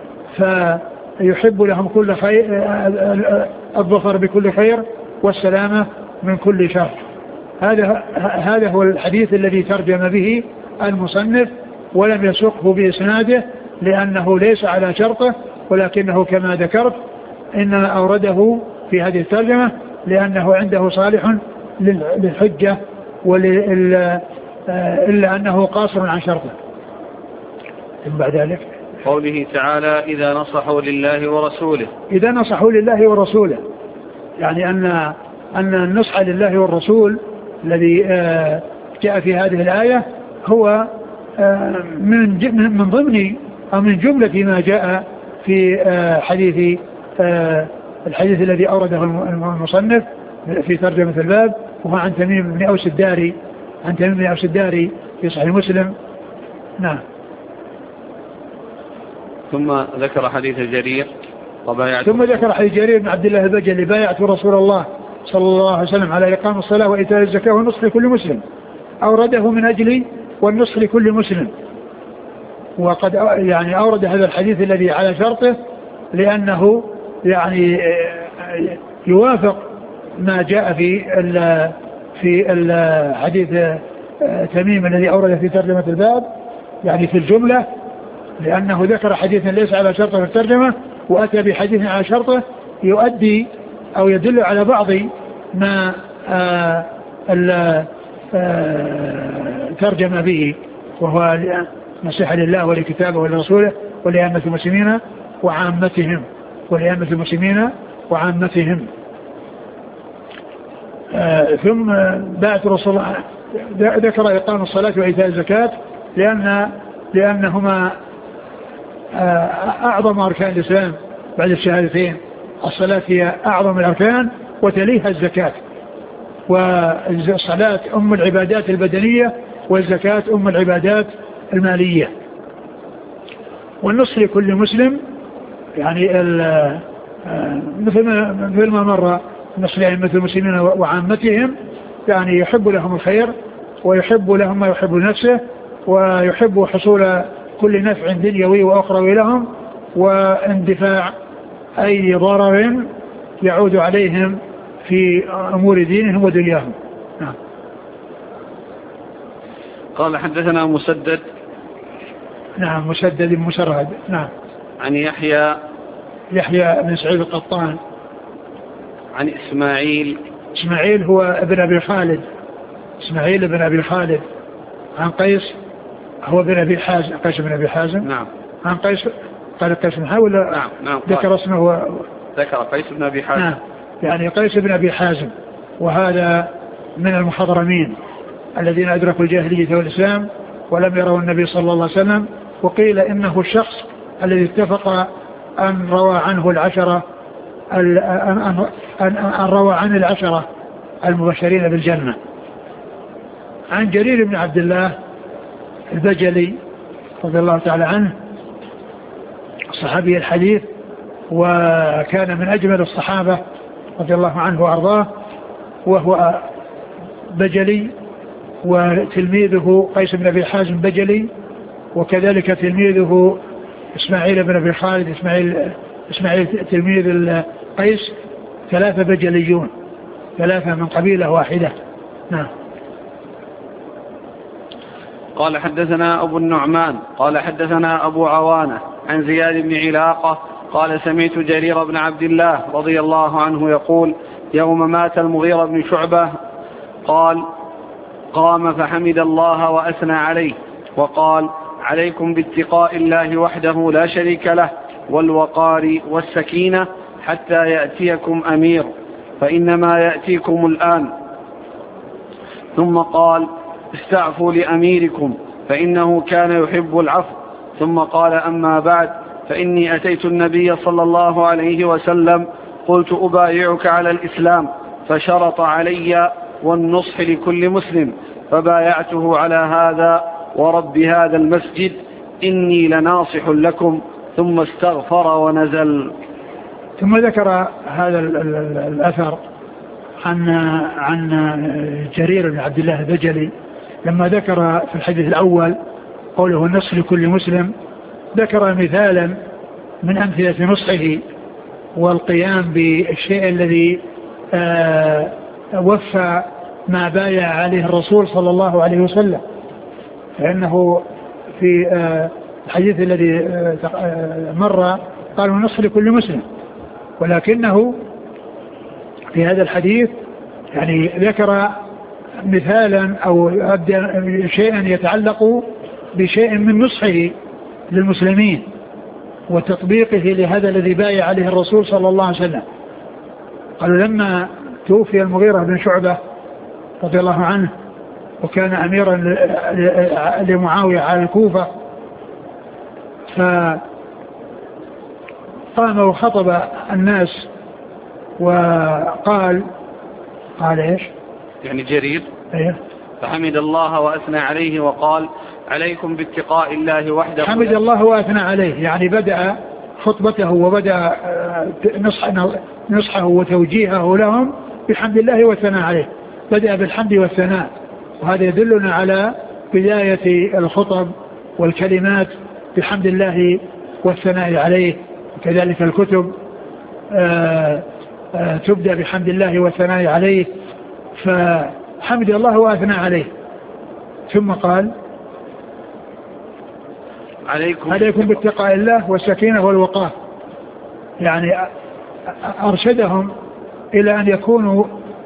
فيحب لهم كل خير، الظفر بكل خير والسلامة من كل شر. هذا هو الحديث الذي ترجم به المصنف، ولم يسقه بإسناده لأنه ليس على شرطه، ولكنه كما ذكرت إنما أورده في هذه الترجمة لأنه عنده صالح للحجة، إلا أنه قاصر عن شرطه. بعد ذلك قوله تعالى إذا نصحوا لله ورسوله، إذا نصحوا لله ورسوله، يعني أن النصح لله والرسول الذي جاء في هذه الآية هو من ضمن أو من جملة ما جاء في الحديث الذي أورده المصنف في ترجمة الباب، وهو عن تميم بن أوس الداري في صحيح مسلم. نعم. ثم ذكر حديث جرير بن عبد الله البجلي بايعت رسول الله صلى الله عليه وسلم على إقام الصلاة وإيتاء الزكاة والنصح لكل مسلم، أورده من أجل والنصح لكل مسلم. وقد يعني أورد هذا الحديث الذي على شرطه لأنه يعني يوافق ما جاء في الحديث تميم الذي أورد في ترجمة الباب، يعني في الجملة، لأنه ذكر حديثا ليس على شرطه في الترجمة وأتى بحديث على شرطه يؤدي أو يدل على بعض ما ترجم به، وهو نصيحة لله ولكتابه ولرسوله ولأئمة المسلمين وعامتهم. ثم بعد رسول الله ذكر إقام الصلاة وإيتاء الزكاة لأنهما أعظم أركان الإسلام بعد الشهادتين. الصلاة هي أعظم الأركان وتليها الزكاة، والصلاة أم العبادات البدنية والزكاة أم العبادات المالية. والنصح لكل مسلم يعني مثل ما مر نصح لأئمة المسلمين وعامتهم، يعني يحب لهم الخير ويحب لهم ما يحب لنفسه، ويحب حصول كل نفع دنيوي وأخروي لهم، واندفاع أي ضرر يعود عليهم في أمور دينهم ودنياهم. نعم. قال حدثنا مسدد. نعم مسدد بن مسرهد. نعم. عن يحيى بن سعيد القطان. عن إسماعيل هو ابن أبي خالد، إسماعيل بن أبي خالد. عن قيس هو بن أبي حازم، قيس بن أبي حازم. نعم. عن قيس قال قيس بن حازم. نعم ذكر اسمه ذكر قيس بن أبي حازم. نعم. يعني قيس بن أبي حازم، وهذا من المخضرمين الذين أدركوا الجاهلية والإسلام ولم يروا النبي صلى الله عليه وسلم. وقيل إنه الشخص الذي اتفق أن روى عنه أن روى عن العشرة المبشرين بالجنة. عن جرير بن عبد الله البجلي رضي الله تعالى عنه، صحابي الحديث، وكان من أجمل الصحابة رضي الله عنه وأرضاه، وهو بجلي، وتلميذه قيس بن أبي حازم بجلي، وكذلك تلميذه إسماعيل بن أبي خالد. إسماعيل تلميذ قيس، 3 بجليون، 3 من قبيلة واحدة. نعم. قال حدثنا أبو النعمان قال حدثنا أبو عوانة عن زياد بن علاقة قال سمعت جرير بن عبد الله رضي الله عنه يقول يوم مات المغيرة بن شعبة قال قام فحمد الله وأثنى عليه وقال عليكم باتقاء الله وحده لا شريك له والوقار والسكينة حتى يأتيكم أمير فإنما يأتيكم الآن. ثم قال استعفوا لأميركم فإنه كان يحب العفو. ثم قال أما بعد فإني أتيت النبي صلى الله عليه وسلم قلت أبايعك على الإسلام فشرط علي والنصح لكل مسلم فبايعته على هذا ورب هذا المسجد إني لناصح لكم. ثم استغفر ونزل. ثم ذكر هذا الأثر عن جرير بن عبد الله البجلي، لما ذكر في الحديث الأول قوله النصح لكل مسلم، ذكر مثالا من أمثلة نصحه والقيام بالشيء الذي وفى ما بايع عليه الرسول صلى الله عليه وسلم. فإنه في الحديث الذي مر قالوا النصح لكل مسلم، ولكنه في هذا الحديث يعني ذكر مثالا أو شيئا يتعلق بشيء من نصحه للمسلمين وتطبيقه لهذا الذي بايع عليه الرسول صلى الله عليه وسلم. قالوا لما توفي المغيرة بن شعبة رضي الله عنه وكان أميرا لمعاوية على الكوفة، فقام وخطب الناس وقال ايش؟ يعني جرير ايه؟ فحمد الله وأثنى عليه وقال عليكم باتقاء الله وحده. حمد الله وأثنى عليه، يعني بدأ خطبته وبدأ نصحه وتوجيهه لهم بحمد الله والثناء عليه، بدأ بالحمد والثناء، وهذا يدلنا على بداية الخطب والكلمات بحمد الله والثناء عليه وكذلك الكتب تبدأ بحمد الله والثناء عليه، فحمد الله وأثنى عليه. ثم قال عليكم باتقاء الله والسكينة والوقار، يعني أرشدهم إلى أن يكونوا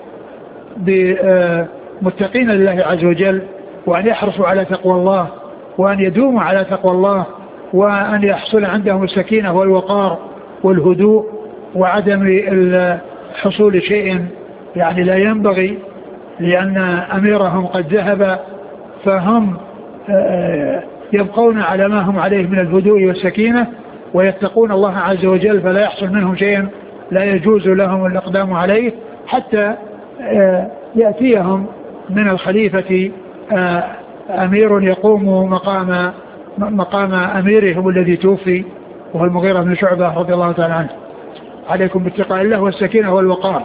متقين لله عز وجل، وأن يحرصوا على تقوى الله، وأن يدوموا على تقوى الله، وأن يحصل عندهم السكينة والوقار والهدوء، وعدم حصول شيء يعني لا ينبغي، لأن أميرهم قد ذهب، فهم يبقون على ما هم عليه من الهدوء والسكينة، ويتقون الله عز وجل، فلا يحصل منهم شيء لا يجوز لهم الإقدام عليه، حتى يأتيهم من الخليفة أمير يقوم مقام أميرهم الذي توفي، وهو المغيرة بن شعبة رضي الله تعالى عنه. عليكم باتقاء الله والسكينة والوقار.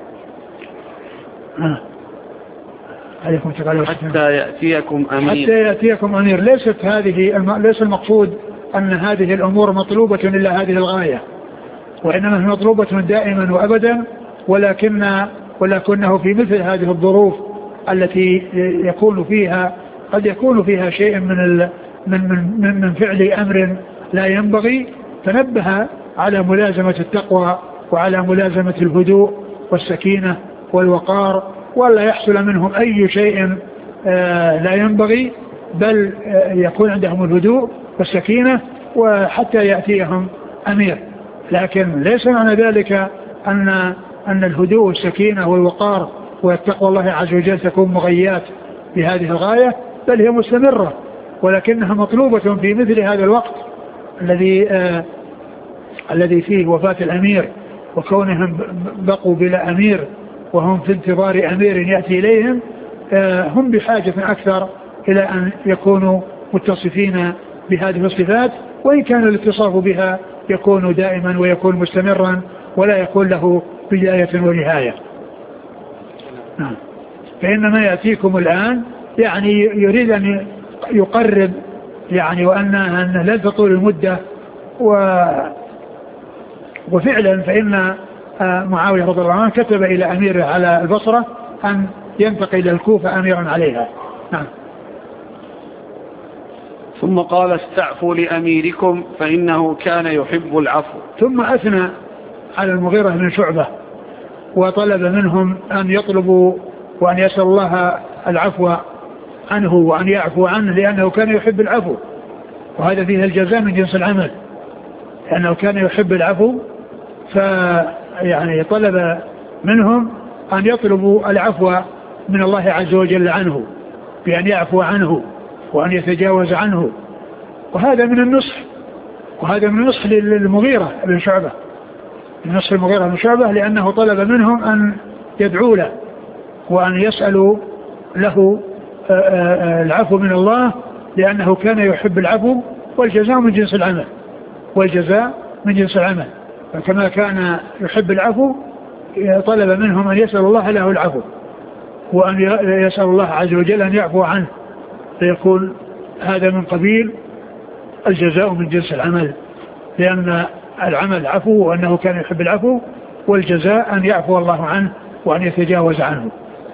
عليكم باتقاء الله حتى يأتيكم أمير. ليس المقصود أن هذه الأمور مطلوبة إلا هذه الغاية، وإنما هي مطلوبة دائما وأبدا، ولكنه في مثل هذه الظروف التي قد يكون فيها شيء من فعل أمر لا ينبغي، تنبه على ملازمة التقوى وعلى ملازمة الهدوء والسكينة والوقار، ولا يحصل منهم أي شيء لا ينبغي، بل يكون عندهم الهدوء والسكينة وحتى يأتيهم أمير. لكن ليس معنى ذلك أن الهدوء والسكينة والوقار والتقوى الله عز وجل تكون مغيات بهذه الغاية، بل هي مستمرة، ولكنها مطلوبة في مثل هذا الوقت الذي فيه وفاة الأمير، وكونهم بقوا بلا أمير وهم في انتظار أمير يأتي إليهم. هم بحاجة أكثر إلى أن يكونوا متصفين بهذه الصفات، وإن كان الاتصاف بها يكون دائما ويكون مستمرا، ولا يكون له بداية ونهاية. فإنما يأتيكم الآن يعني يريد أن يقرب، يعني وأن لا تطول المدة. وفعلا فإن معاوية رضي الله عنه كتب إلى أميره على البصرة أن ينتقل إلى الكوفة أميرا عليها. نعم. ثم قال استعفوا لأميركم فإنه كان يحب العفو. ثم أثنى على المغيرة بن شعبة وطلب منهم أن يطلبوا وأن يسأل الله العفو عنه وأن يعفو عنه، لأنه كان يحب العفو، وهذا فيه الجزاء من جنس العمل، لأنه كان يحب العفو. فيعني طلب منهم أن يطلبوا العفو من الله عز وجل عنه، بأن يعفو عنه وأن يتجاوز عنه. وهذا من النصح، وهذا من النصح للمغيرة بن شعبة، من نصح المغيرة بن شعبة، لأنه طلب منهم أن يدعوا له وأن يسألوا له العفو من الله، لأنه كان يحب العفو، والجزاء من جنس العمل، والجزاء من جنس العمل. فكما كان يحب العفو طلب منهم أن يسأل الله له العفو، وأن يسأل الله عز وجل أن يعفو عنه، فيكون هذا من قبيل الجزاء من جنس العمل، لأن العمل عفو، وأنه كان يحب العفو، والجزاء أن يعفو الله عنه وأن يتجاوز عنه،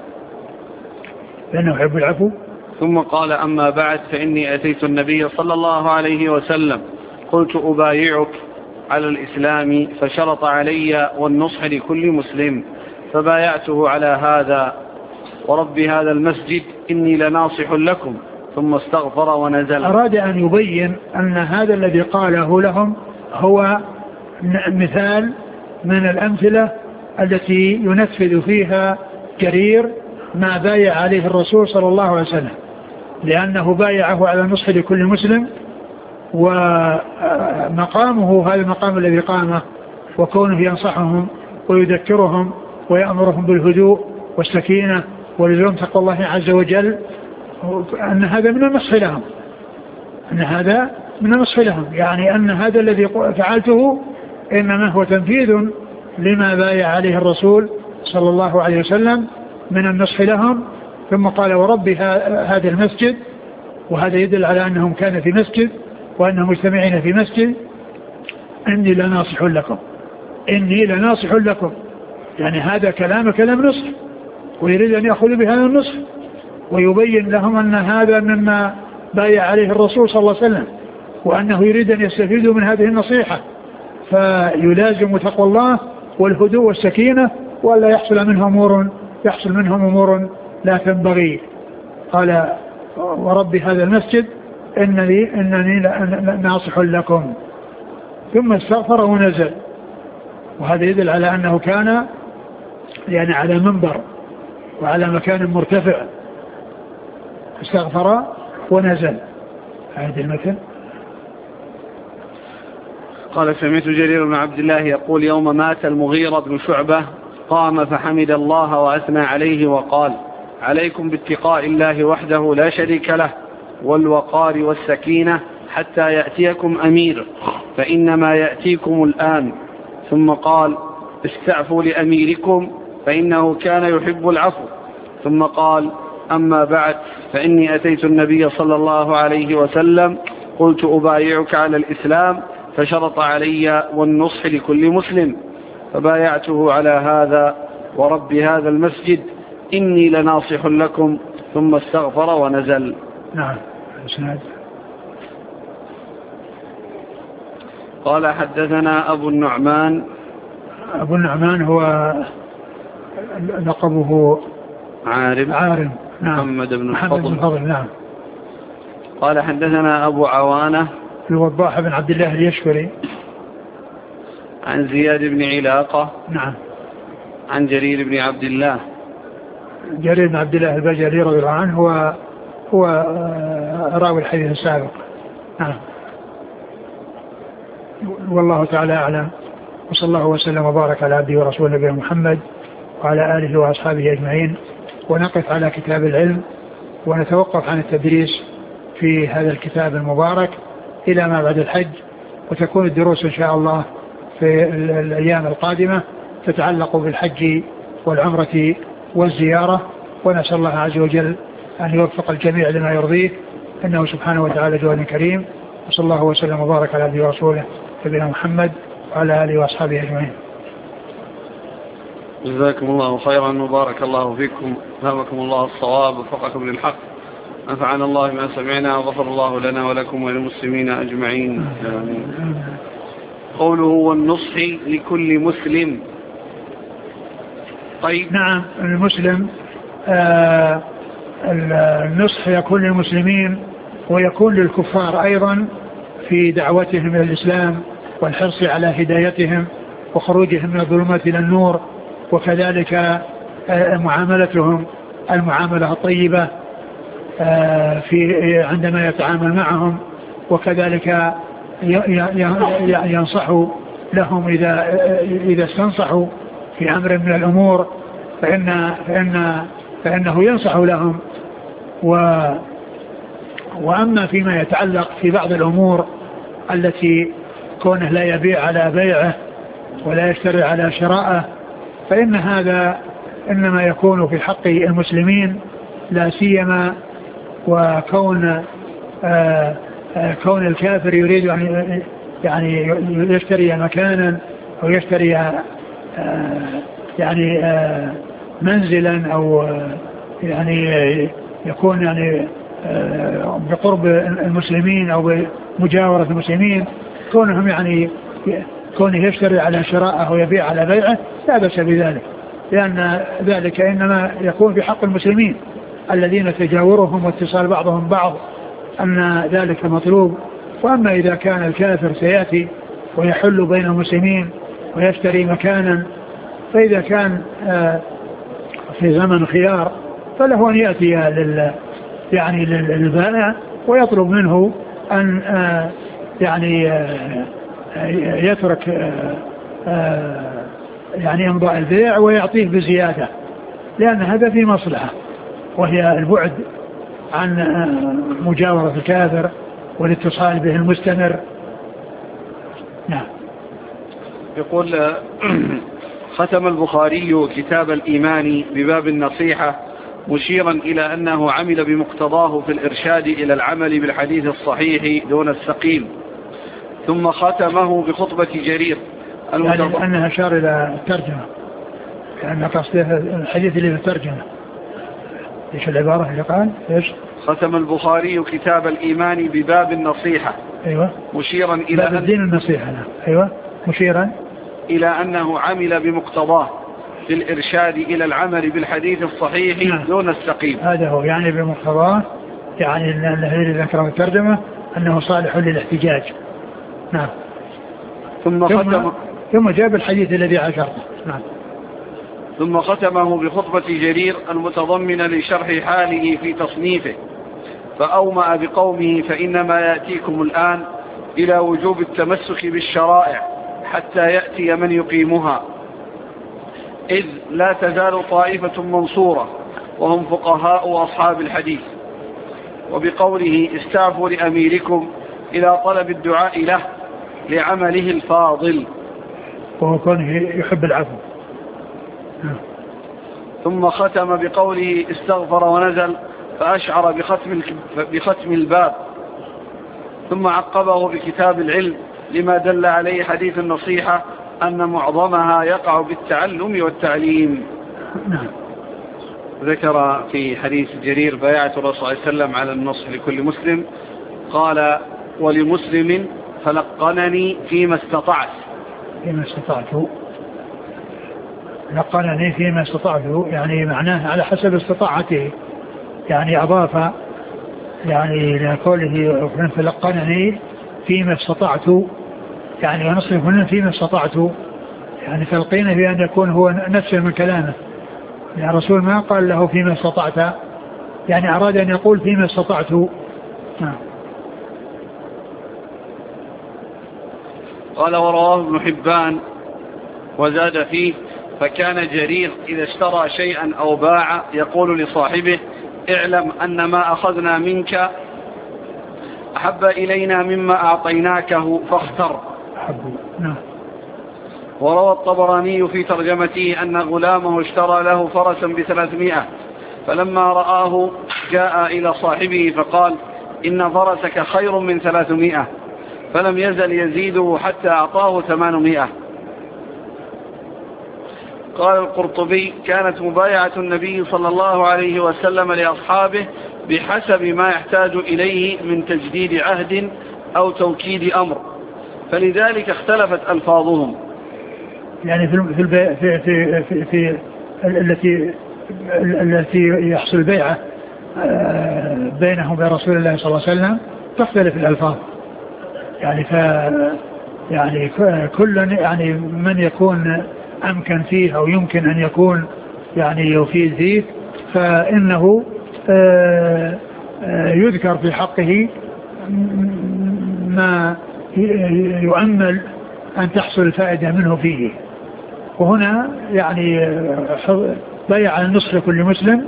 لأنه يحب العفو. ثم قال أما بعد فإني أتيت النبي صلى الله عليه وسلم قلت أبايعك على الإسلام، فشرط علي والنصح لكل مسلم، فبايعته على هذا، ورب هذا المسجد إني لناصح لكم، ثم استغفر ونزل. أراد أن يبين أن هذا الذي قاله لهم هو مثال من الأمثلة التي ينفذ فيها جرير ما بايع عليه الرسول صلى الله عليه وسلم، لأنه بايعه على النصح لكل مسلم، ومقامه هذا المقام الذي قامه، وكونه ينصحهم ويذكرهم ويأمرهم بالهدوء والسكينة ولزوم تقوى الله عز وجل، أن هذا من النصح لهم، أن هذا من النصح لهم، يعني أن هذا الذي فعلته إنما هو تنفيذ لما بايع عليه الرسول صلى الله عليه وسلم من النصح لهم. ثم قال ورب هذا المسجد، وهذا يدل على أنهم كانوا في مسجد وأنهم مجتمعين في مسجد، إني لناصح لكم، إني لناصح لكم، يعني هذا كلام نصح، ويريد أن يأخذ بهذا النصح ويبين لهم أن هذا مما بايع عليه الرسول صلى الله عليه وسلم، وأنه يريد أن يستفيدوا من هذه النصيحة، فيلازم تقوى الله والهدوء والسكينة، ولا يحصل منهم أمور لا تنبغي. قال ورب هذا المسجد إنني ناصح لكم، ثم استغفر ونزل. وهذا يدل على أنه كان يعني على منبر وعلى مكان مرتفع، استغفر ونزل. هذا المثل. قال سمعت جرير بن عبد الله يقول يوم مات المغيرة بن شعبة قام فحمد الله وأثنى عليه وقال عليكم باتقاء الله وحده لا شريك له والوقار والسكينة حتى يأتيكم أمير فإنما يأتيكم الآن. ثم قال استعفوا لأميركم فإنه كان يحب العفو. ثم قال أما بعد فإني أتيت النبي صلى الله عليه وسلم قلت أبايعك على الإسلام فشرط علي والنصح لكل مسلم فبايعته على هذا ورب هذا المسجد إني لناصح لكم ثم استغفر ونزل. نعم. قال حدثنا أبو النعمان. أبو النعمان هو لقبه عارم. نعم. محمد بن الفضل. نعم. قال حدثنا أبو عوانة الوضاح بن عبد الله اليشكري عن زياد بن علاقة. نعم. عن جرير بن عبد الله. جرير بن عبد الله البجلي رضي الله عنه هو راوي الحديث السابق. نعم. والله تعالى أعلم، وصلى الله وسلم وبارك على عبده ورسوله نبينا محمد وعلى آله وأصحابه أجمعين. ونقف على كتاب العلم ونتوقف عن التدريس في هذا الكتاب المبارك إلى ما بعد الحج، وتكون الدروس إن شاء الله في الأيام القادمة تتعلق بالحج والعمرة والزيارة. ونسأل الله عز وجل أن يوفق الجميع لما يرضيه، إنه سبحانه وتعالى جواد كريم. وصلى الله وسلم وبارك على عبده ورسوله نبينا محمد وعلى آله وأصحابه أجمعين. جزاكم الله خيرا وبارك الله فيكم، ألهمكم الله الصواب ووفقكم للحق، نفعنا الله ما سمعنا وغفر الله لنا ولكم وللمسلمين أجمعين. قوله والنصح لكل مسلم. طيب. نعم. المسلم النصح يكون للمسلمين ويكون للكفار أيضا في دعوتهم إلى الإسلام والحرص على هدايتهم وخروجهم من الظلمات إلى النور، وكذلك معاملتهم المعاملة الطيبة في عندما يتعامل معهم، وكذلك ينصح لهم إذا استنصحوا في أمر من الأمور فإنه ينصح لهم. وأما فيما يتعلق في بعض الأمور التي كونه لا يبيع على بيعه ولا يشتري على شراءه، فإن هذا إنما يكون في حق المسلمين، لا سيما وكون كون الكافر يريد يعني يشتري مكانا أو يشتري يعني منزلا أو يعني يكون يعني بقرب المسلمين أو بمجاورة المسلمين، كونهم يعني كونه يشتري على شراءه ويبيع على بيعه لا بأس بذلك، لأن ذلك إنما يكون في حق المسلمين الذين تجاورهم واتصال بعضهم بعض، أن ذلك مطلوب. وأما إذا كان الكافر سيأتي ويحل بين المسلمين ويشتري مكانا، فإذا كان في زمن خيار فله أن يأتي يعني للبائع ويطلب منه أن يعني يترك يعني إمضاء البيع ويعطيه بزيادة، لأن هذا في مصلحة، وهي البعد عن مجاورة الكافر والاتصال به المستمر. نعم. يقول ختم البخاري كتاب الإيمان بباب النصيحة مشيرا إلى أنه عمل بمقتضاه في الإرشاد إلى العمل بالحديث الصحيح دون السقيم، ثم ختمه بخطبة جرير يعني أنها أشار إلى الترجمة، كأن قصده الحديث اللي في الترجمة. إيش العبارة اللي قال؟ إيش؟ ختم البخاري كتاب الإيمان بباب النصيحة. أيوة. مشيرا إلى باب الدين النصيحة. أيوة. مشيرا إلى أنه عمل بمقتضاه في الإرشاد إلى العمل بالحديث الصحيح دون السقيم. هذا هو يعني بمقتضاه، يعني الذي ذكره الترجمة أنه صالح للاحتجاج. نعم. ثم جاب الحديث الذي عشرته. نعم. ثم ختمه بخطبة جرير المتضمنة لشرح حاله في تصنيفه، فأومأ بقومه فإنما يأتيكم الآن إلى وجوب التمسك بالشرائع حتى يأتي من يقيمها، إذ لا تزال طائفة منصورة وهم فقهاء وأصحاب الحديث. وبقوله استعفوا لأميركم إلى طلب الدعاء له لعمله الفاضل، وهو كونه يحب العفو. ثم ختم بقوله استغفر ونزل فأشعر بختم الباب، ثم عقبه بكتاب العلم لما دل عليه حديث النصيحة أن معظمها يقع بالتعلم والتعليم. ذكر في حديث جرير بيعة الرسول صلى الله عليه وسلم على النصح لكل مسلم، قال ولمسلم فلقنني فيما استطعت. فيما استطعت، لقنني فيما استطعت يعني معناه على حسب استطاعته، يعني أضاف يعني لقوله فلقنني فيما استطعت، يعني ونصرف منه فيما استطعت، يعني تلقينه بأن يكون هو نفسه من كلامه، يعني الرسول ما قال له فيما استطعت، يعني أراد أن يقول فيما استطعت. قال ورواه ابن حبان وزاد فيه فكان جرير إذا اشترى شيئا أو باع يقول لصاحبه اعلم أن ما أخذنا منك أحب إلينا مما أعطيناكه فاختر. وروى الطبراني في ترجمته أن غلامه اشترى له فرسا ب300، فلما رآه جاء إلى صاحبه فقال إن فرسك خير من 300، فلم يزل يزيده حتى أعطاه 800. قال القرطبي كانت مبايعة النبي صلى الله عليه وسلم لأصحابه بحسب ما يحتاج إليه من تجديد عهد أو توكيد أمر، فلذلك اختلفت ألفاظهم. يعني في التي يحصل البيعة بينهم وبين رسول الله صلى الله عليه وسلم تختلف الألفاظ، يعني كل يعني من يكون أمكن فيه أو يمكن أن يكون يعني يفيد فيه فإنه يذكر في حقه ما يؤمل أن تحصل الفائدة منه فيه. وهنا يعني بيع النصر لكل مسلم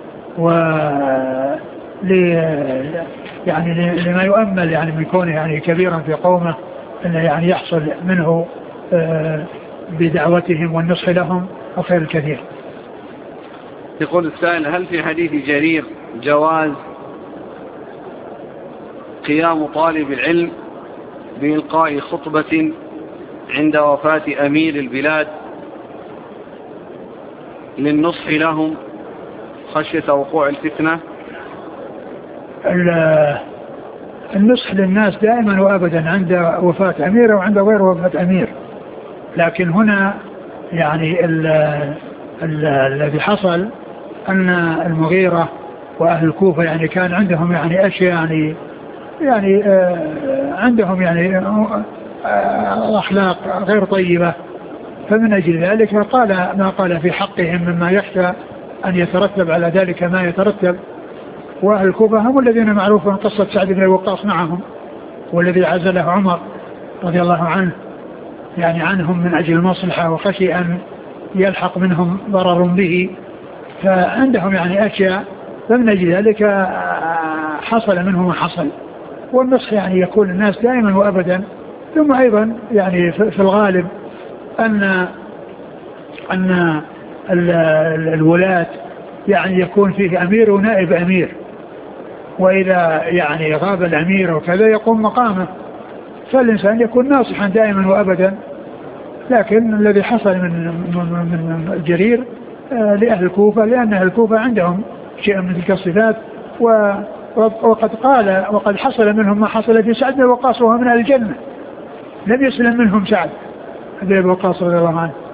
يعني لما يؤمل يعني من كونه يعني كبيرا في قومه أنه يعني يحصل منه بدعوتهم والنصح لهم الخير الكثير. يقول السائل هل في حديث جرير جواز قيام طالب العلم بإلقاء خطبة عند وفاة أمير البلاد للنصح لهم خشية وقوع الفتنة؟ النصح للناس دائما وأبدا عند وفاة أمير وعند غير وفاة أمير، لكن هنا يعني الذي حصل أن المغيرة وأهل الكوفة يعني كان عندهم يعني أشياء يعني عندهم يعني أخلاق غير طيبة، فمن أجل ذلك قال ما قال في حقهم مما يخشى أن يترتب على ذلك ما يترتب. وأهل الكوفة هم الذين معروفون قصة سعد بن وقاص معهم، والذي عزله عمر رضي الله عنه يعني عنهم من أجل المصلحة وخشي أن يلحق منهم ضرر به، فعندهم يعني أشياء، فمن أجل ذلك حصل منهم ما حصل. والنصح يعني يكون الناس دائما وأبدا. ثم أيضا يعني في الغالب أن الولاة يعني يكون فيه أمير ونائب أمير، وإذا يعني غاب الأمير وكذا يقوم مقامه، فالإنسان يكون ناصحا دائما وأبدا. لكن الذي حصل من الجرير لأهل الكوفة، لأن أهل الكوفة عندهم شيء من تلك الصفات، وقد حصل منهم ما حصل في سعد بن وقاص وهو من أهل الجنة، لم يسلم منهم سعد بن وقاص رضي الله عنه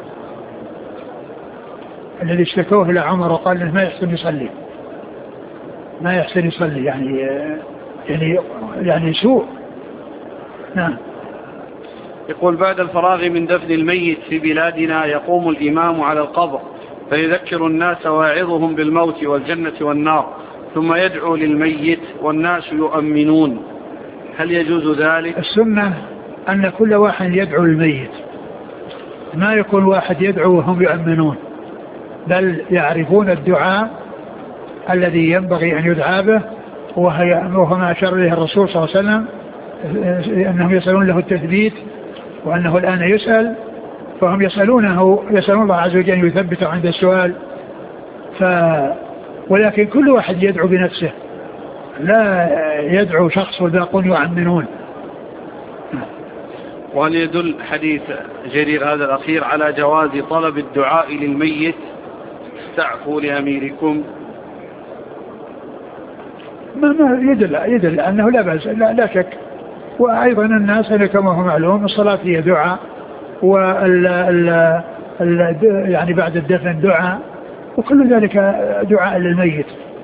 الذي اشتكوه إلى عمر وقال له ما يحسن يصلي يعني سوء. نعم. يقول بعد الفراغ من دفن الميت في بلادنا يقوم الإمام على القبر فيذكر الناس واعظهم بالموت والجنة والنار، ثم يدعو للميت والناس يؤمنون، هل يجوز ذلك؟ السنة أن كل واحد يدعو للميت، ما يكون واحد يدعو وهم يؤمنون، بل يعرفون الدعاء الذي ينبغي أن يدعى به، وهو ما أشار إليه الرسول صلى الله عليه وسلم أنهم يسألون له التثبيت، وأنه الآن يسأل، فهم يسألون الله عز وجل أن يثبته عند السؤال. ولكن كل واحد يدعو بنفسه، لا يدعو شخص والباقون يؤمنون. وهل يدل حديث جرير هذا الأخير على جواز طلب الدعاء للميت استعفوا لأميركم؟ ما يدل أنه لا بأس، لا شك. وأيضا الناس كما هو معلوم الصلاة هي دعاء، يعني بعد الدفن دعاء، وكل ذلك دعاء للميت.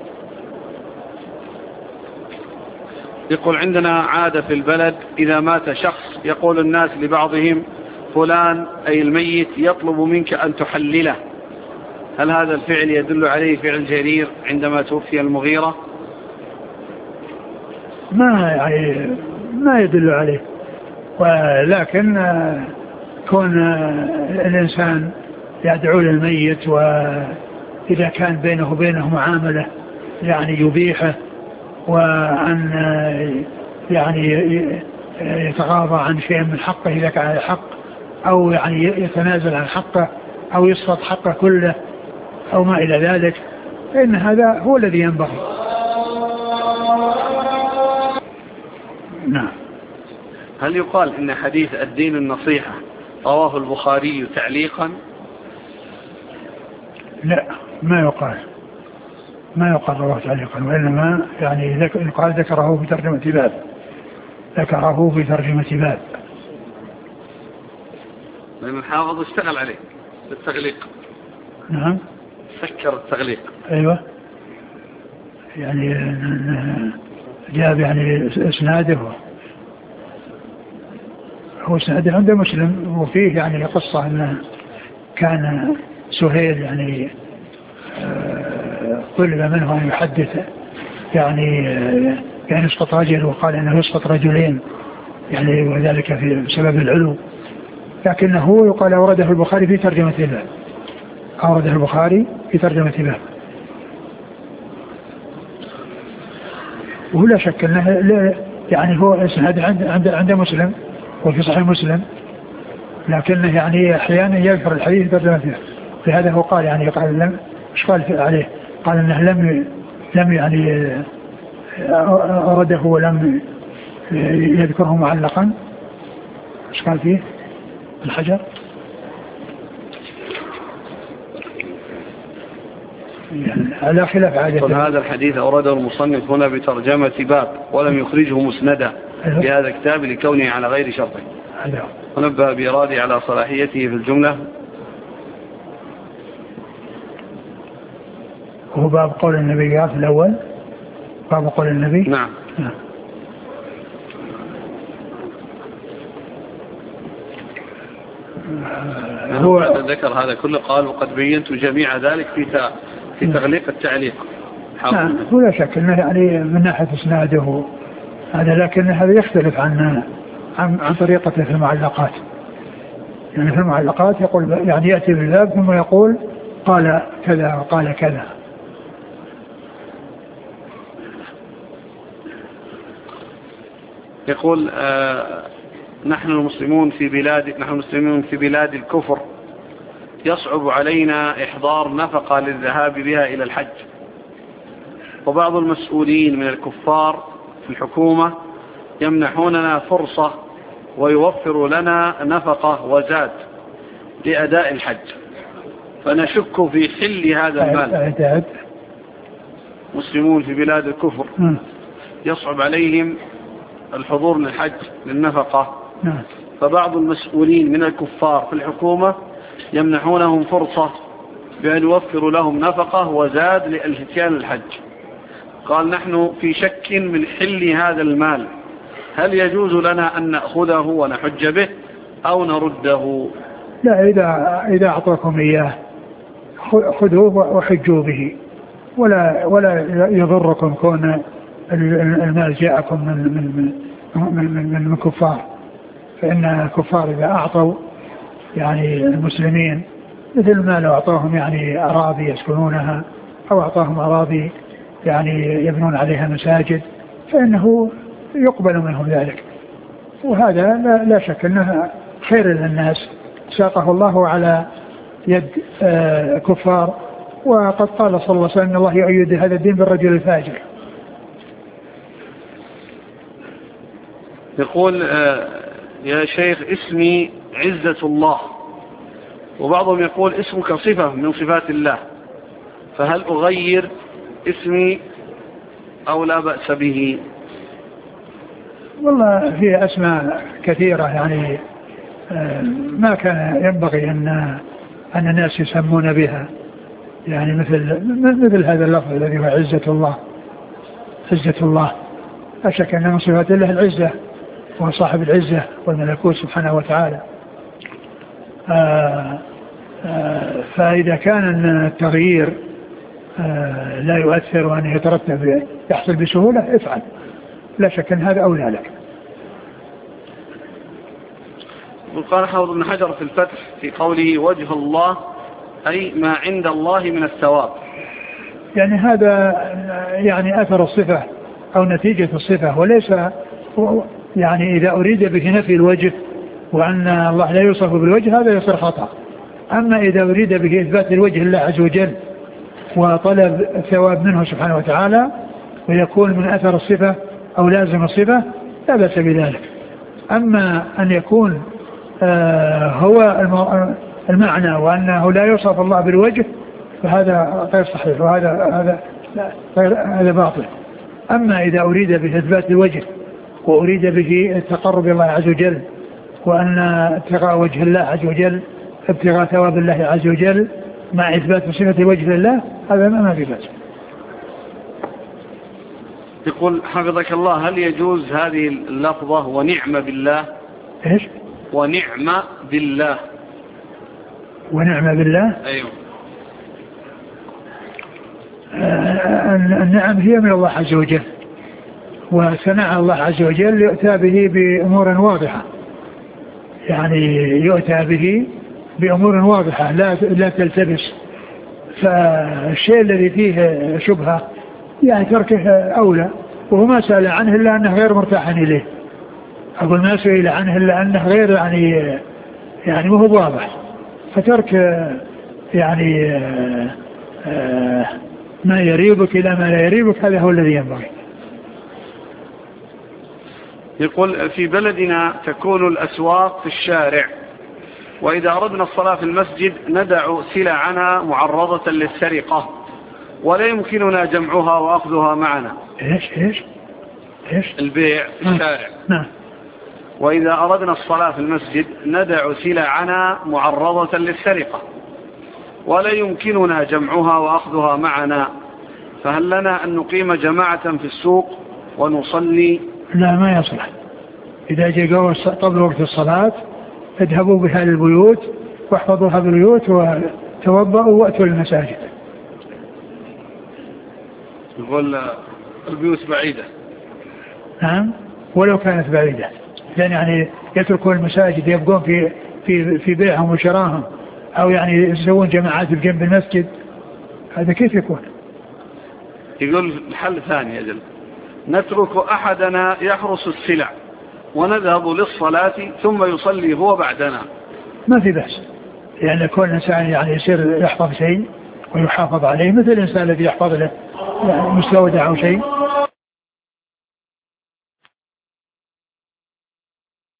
يقول عندنا عادة في البلد إذا مات شخص يقول الناس لبعضهم فلان أي الميت يطلب منك أن تحلله، هل هذا الفعل يدل عليه فعل جرير عندما توفي المغيرة؟ ما يدل عليه، ولكن كون الإنسان يدعو للميت، وإذا كان بينه وبينه معاملة يعني يبيحه، وأن يعني يتغاضى عن شيء من حقه إذا كان على حق، أو يعني يتنازل عن حقه، أو يسقط حقه كله، أو ما إلى ذلك، فإن هذا هو الذي ينبغي. نعم. هل يقال إن حديث الدين النصيحة رواه البخاري تعليقا؟ لا، ما يقال رواه تعليقا، وإنما يعني يقال ذكره في ترجمة باب. لأن الحافظ اشتغل عليه بالتغليق. نعم. سكر التغليق. أيوة، يعني جاب يعني اسناده، هو اسناده عند مسلم، وفيه يعني قصة أنه كان سهيل يعني طلب منه أن يحدث يعني يسقط رجل، وقال أنه يسقط رجلين يعني، وذلك بسبب العلو، لكنه يقال أورده البخاري في ترجمة باب. ولا شك أنه يعني هو اسناد عند مسلم وفي صحيح مسلم، لكنه يعني أحيانا يذكر الحديث ترجمة باب. لهذا هو قال يعني قال عليه، قال أنه لم يعني أرده ولم يذكره معلقا. ايش قال فيه الحجر؟ يعني على خلاف عادة. هذا الحديث أورده المصنف هنا بترجمة باب ولم يخرجه مسندا في هذا الكتاب لكونه على غير شرطه، ونبه بإرادة على صلاحيته في الجملة. هو باب قول النبي في الأول، باب قول النبي. نعم. هو ذكر هذا كله، قال وقد بينت جميع ذلك في تغليق التعليق. نعم، ولا شك انه يعني من ناحية اسناده هذا، لكن هذا يختلف عن طريقته في المعلقات. يعني في المعلقات يقول يعني يأتي بالباب ثم يقول قال كذا وقال كذا. يقول نحن المسلمون في بلاد الكفر يصعب علينا إحضار نفقة للذهاب بها إلى الحج، وبعض المسؤولين من الكفار في الحكومة يمنحوننا فرصة ويوفر لنا نفقة وزاد لأداء الحج، فنشك في حل هذا المال. مسلمون في بلاد الكفر يصعب عليهم الحضور للحج للنفقة، فبعض المسؤولين من الكفار في الحكومة يمنحونهم فرصة بأن يوفروا لهم نفقة وزاد للاتيان الحج. قال نحن في شك من حل هذا المال، هل يجوز لنا أن نأخذه ونحج به أو نرده؟ لا، إذا أعطاكم إياه خذوه وحجوا به، ولا يضركم كون المال جاءكم من كفار، فإن الكفار إذا أعطوا يعني المسلمين مثل ما لو أعطاهم يعني أراضي يسكنونها أو أعطاهم أراضي يعني يبنون عليها مساجد فإنه يقبل منهم ذلك، وهذا لا شك أنه خير للناس ساقه الله على يد كفار. وقد قال صلى الله عليه وسلم: الله يؤيد هذا الدين بالرجل الفاجر. يقول يا شيخ اسمي عزة الله، وبعضهم يقول اسمك صفة من صفات الله، فهل أغير اسمي أو لا بأس به؟ والله في أسماء كثيرة يعني ما كان ينبغي أن الناس يسمون بها، يعني مثل هذا اللفظ الذي هو عزة الله. عزة الله لا شك أن من صفات الله العزة، وهو صاحب العزة والملكوت سبحانه وتعالى. فإذا كان التغيير لا يؤثر وأن يترتب يحصل بسهولة افعل، لا شك أن هذا أولى لك. وقال حافظ بن حجر في الفتح في قوله وجه الله أي ما عند الله من الثواب، يعني هذا يعني أثر الصفة أو نتيجة الصفة، وليس يعني إذا أريد به نفي الوجه وأن الله لا يوصف بالوجه هذا يصير خطأ. أما إذا أريد به إثبات الوجه الله عز وجل وطلب الثواب منه سبحانه وتعالى ويكون من أثر الصفة أو لازم الصفة لا بأس بذلك. أما أن يكون هو المعنى وأنه لا يوصف الله بالوجه فهذا غير صحيح، هذا باطل. أما إذا أريد به إثبات الوجه وأريد به التقرب الله عز وجل وأن ابتغاء وجه الله عز وجل ابتغاء ثواب الله عز وجل مع إثبات صفة الوجه لله هذا ما في بأس. يقول حفظك الله هل يجوز هذه اللفظة ونعم بالله؟ إيش؟ ونعم بالله. ونعم بالله؟ أيوه. النعم هي من الله عز وجل، وثناء الله عز وجل يؤتى به بأمور واضحة، يعني يؤتى به بأمور واضحة لا تلتبس. فالشيء الذي فيه شبهة يعني تركه أولى، وهو ما سأل عنه إلا أنه غير مرتاح إليه، أقول ما سئل عنه إلا أنه غير يعني مو واضح، فترك يعني ما يريبك إلى ما لا يريبك هذا هو الذي ينبغي. يقول في بلدنا تكون الأسواق في الشارع، وإذا أردنا الصلاة في المسجد ندع سلعنا معرضة للسرقة ولا يمكننا جمعها وأخذها معنا. إيش البيع في الشارع. نعم. وإذا أردنا الصلاة في المسجد ندع سلعنا معرضة للسرقة ولا يمكننا جمعها وأخذها معنا، فهل لنا أن نقيم جماعة في السوق ونصلي؟ لا، ما يصلح. إذا جاءوا قبل وقت الصلاة اذهبوا بها للبيوت واحفظوها بالبيوت وتوضأوا وأتوا للمساجد. يقول البيوت بعيدة. نعم، ولو كانت بعيدة، يعني يتركون المساجد يبقون في بيعهم وشراهم، أو يعني يسوون جماعات بجنب المسجد، هذا كيف يكون؟ يقول الحل ثاني أجل نترك أحدنا يحرس السلع ونذهب للصلاة ثم يصلي هو بعدنا. ما في بأس، يعني كل إنسان يعني يصير يحفظ شيء ويحافظ عليه، مثل الإنسان الذي يحفظ له يعني مستودع أو شيء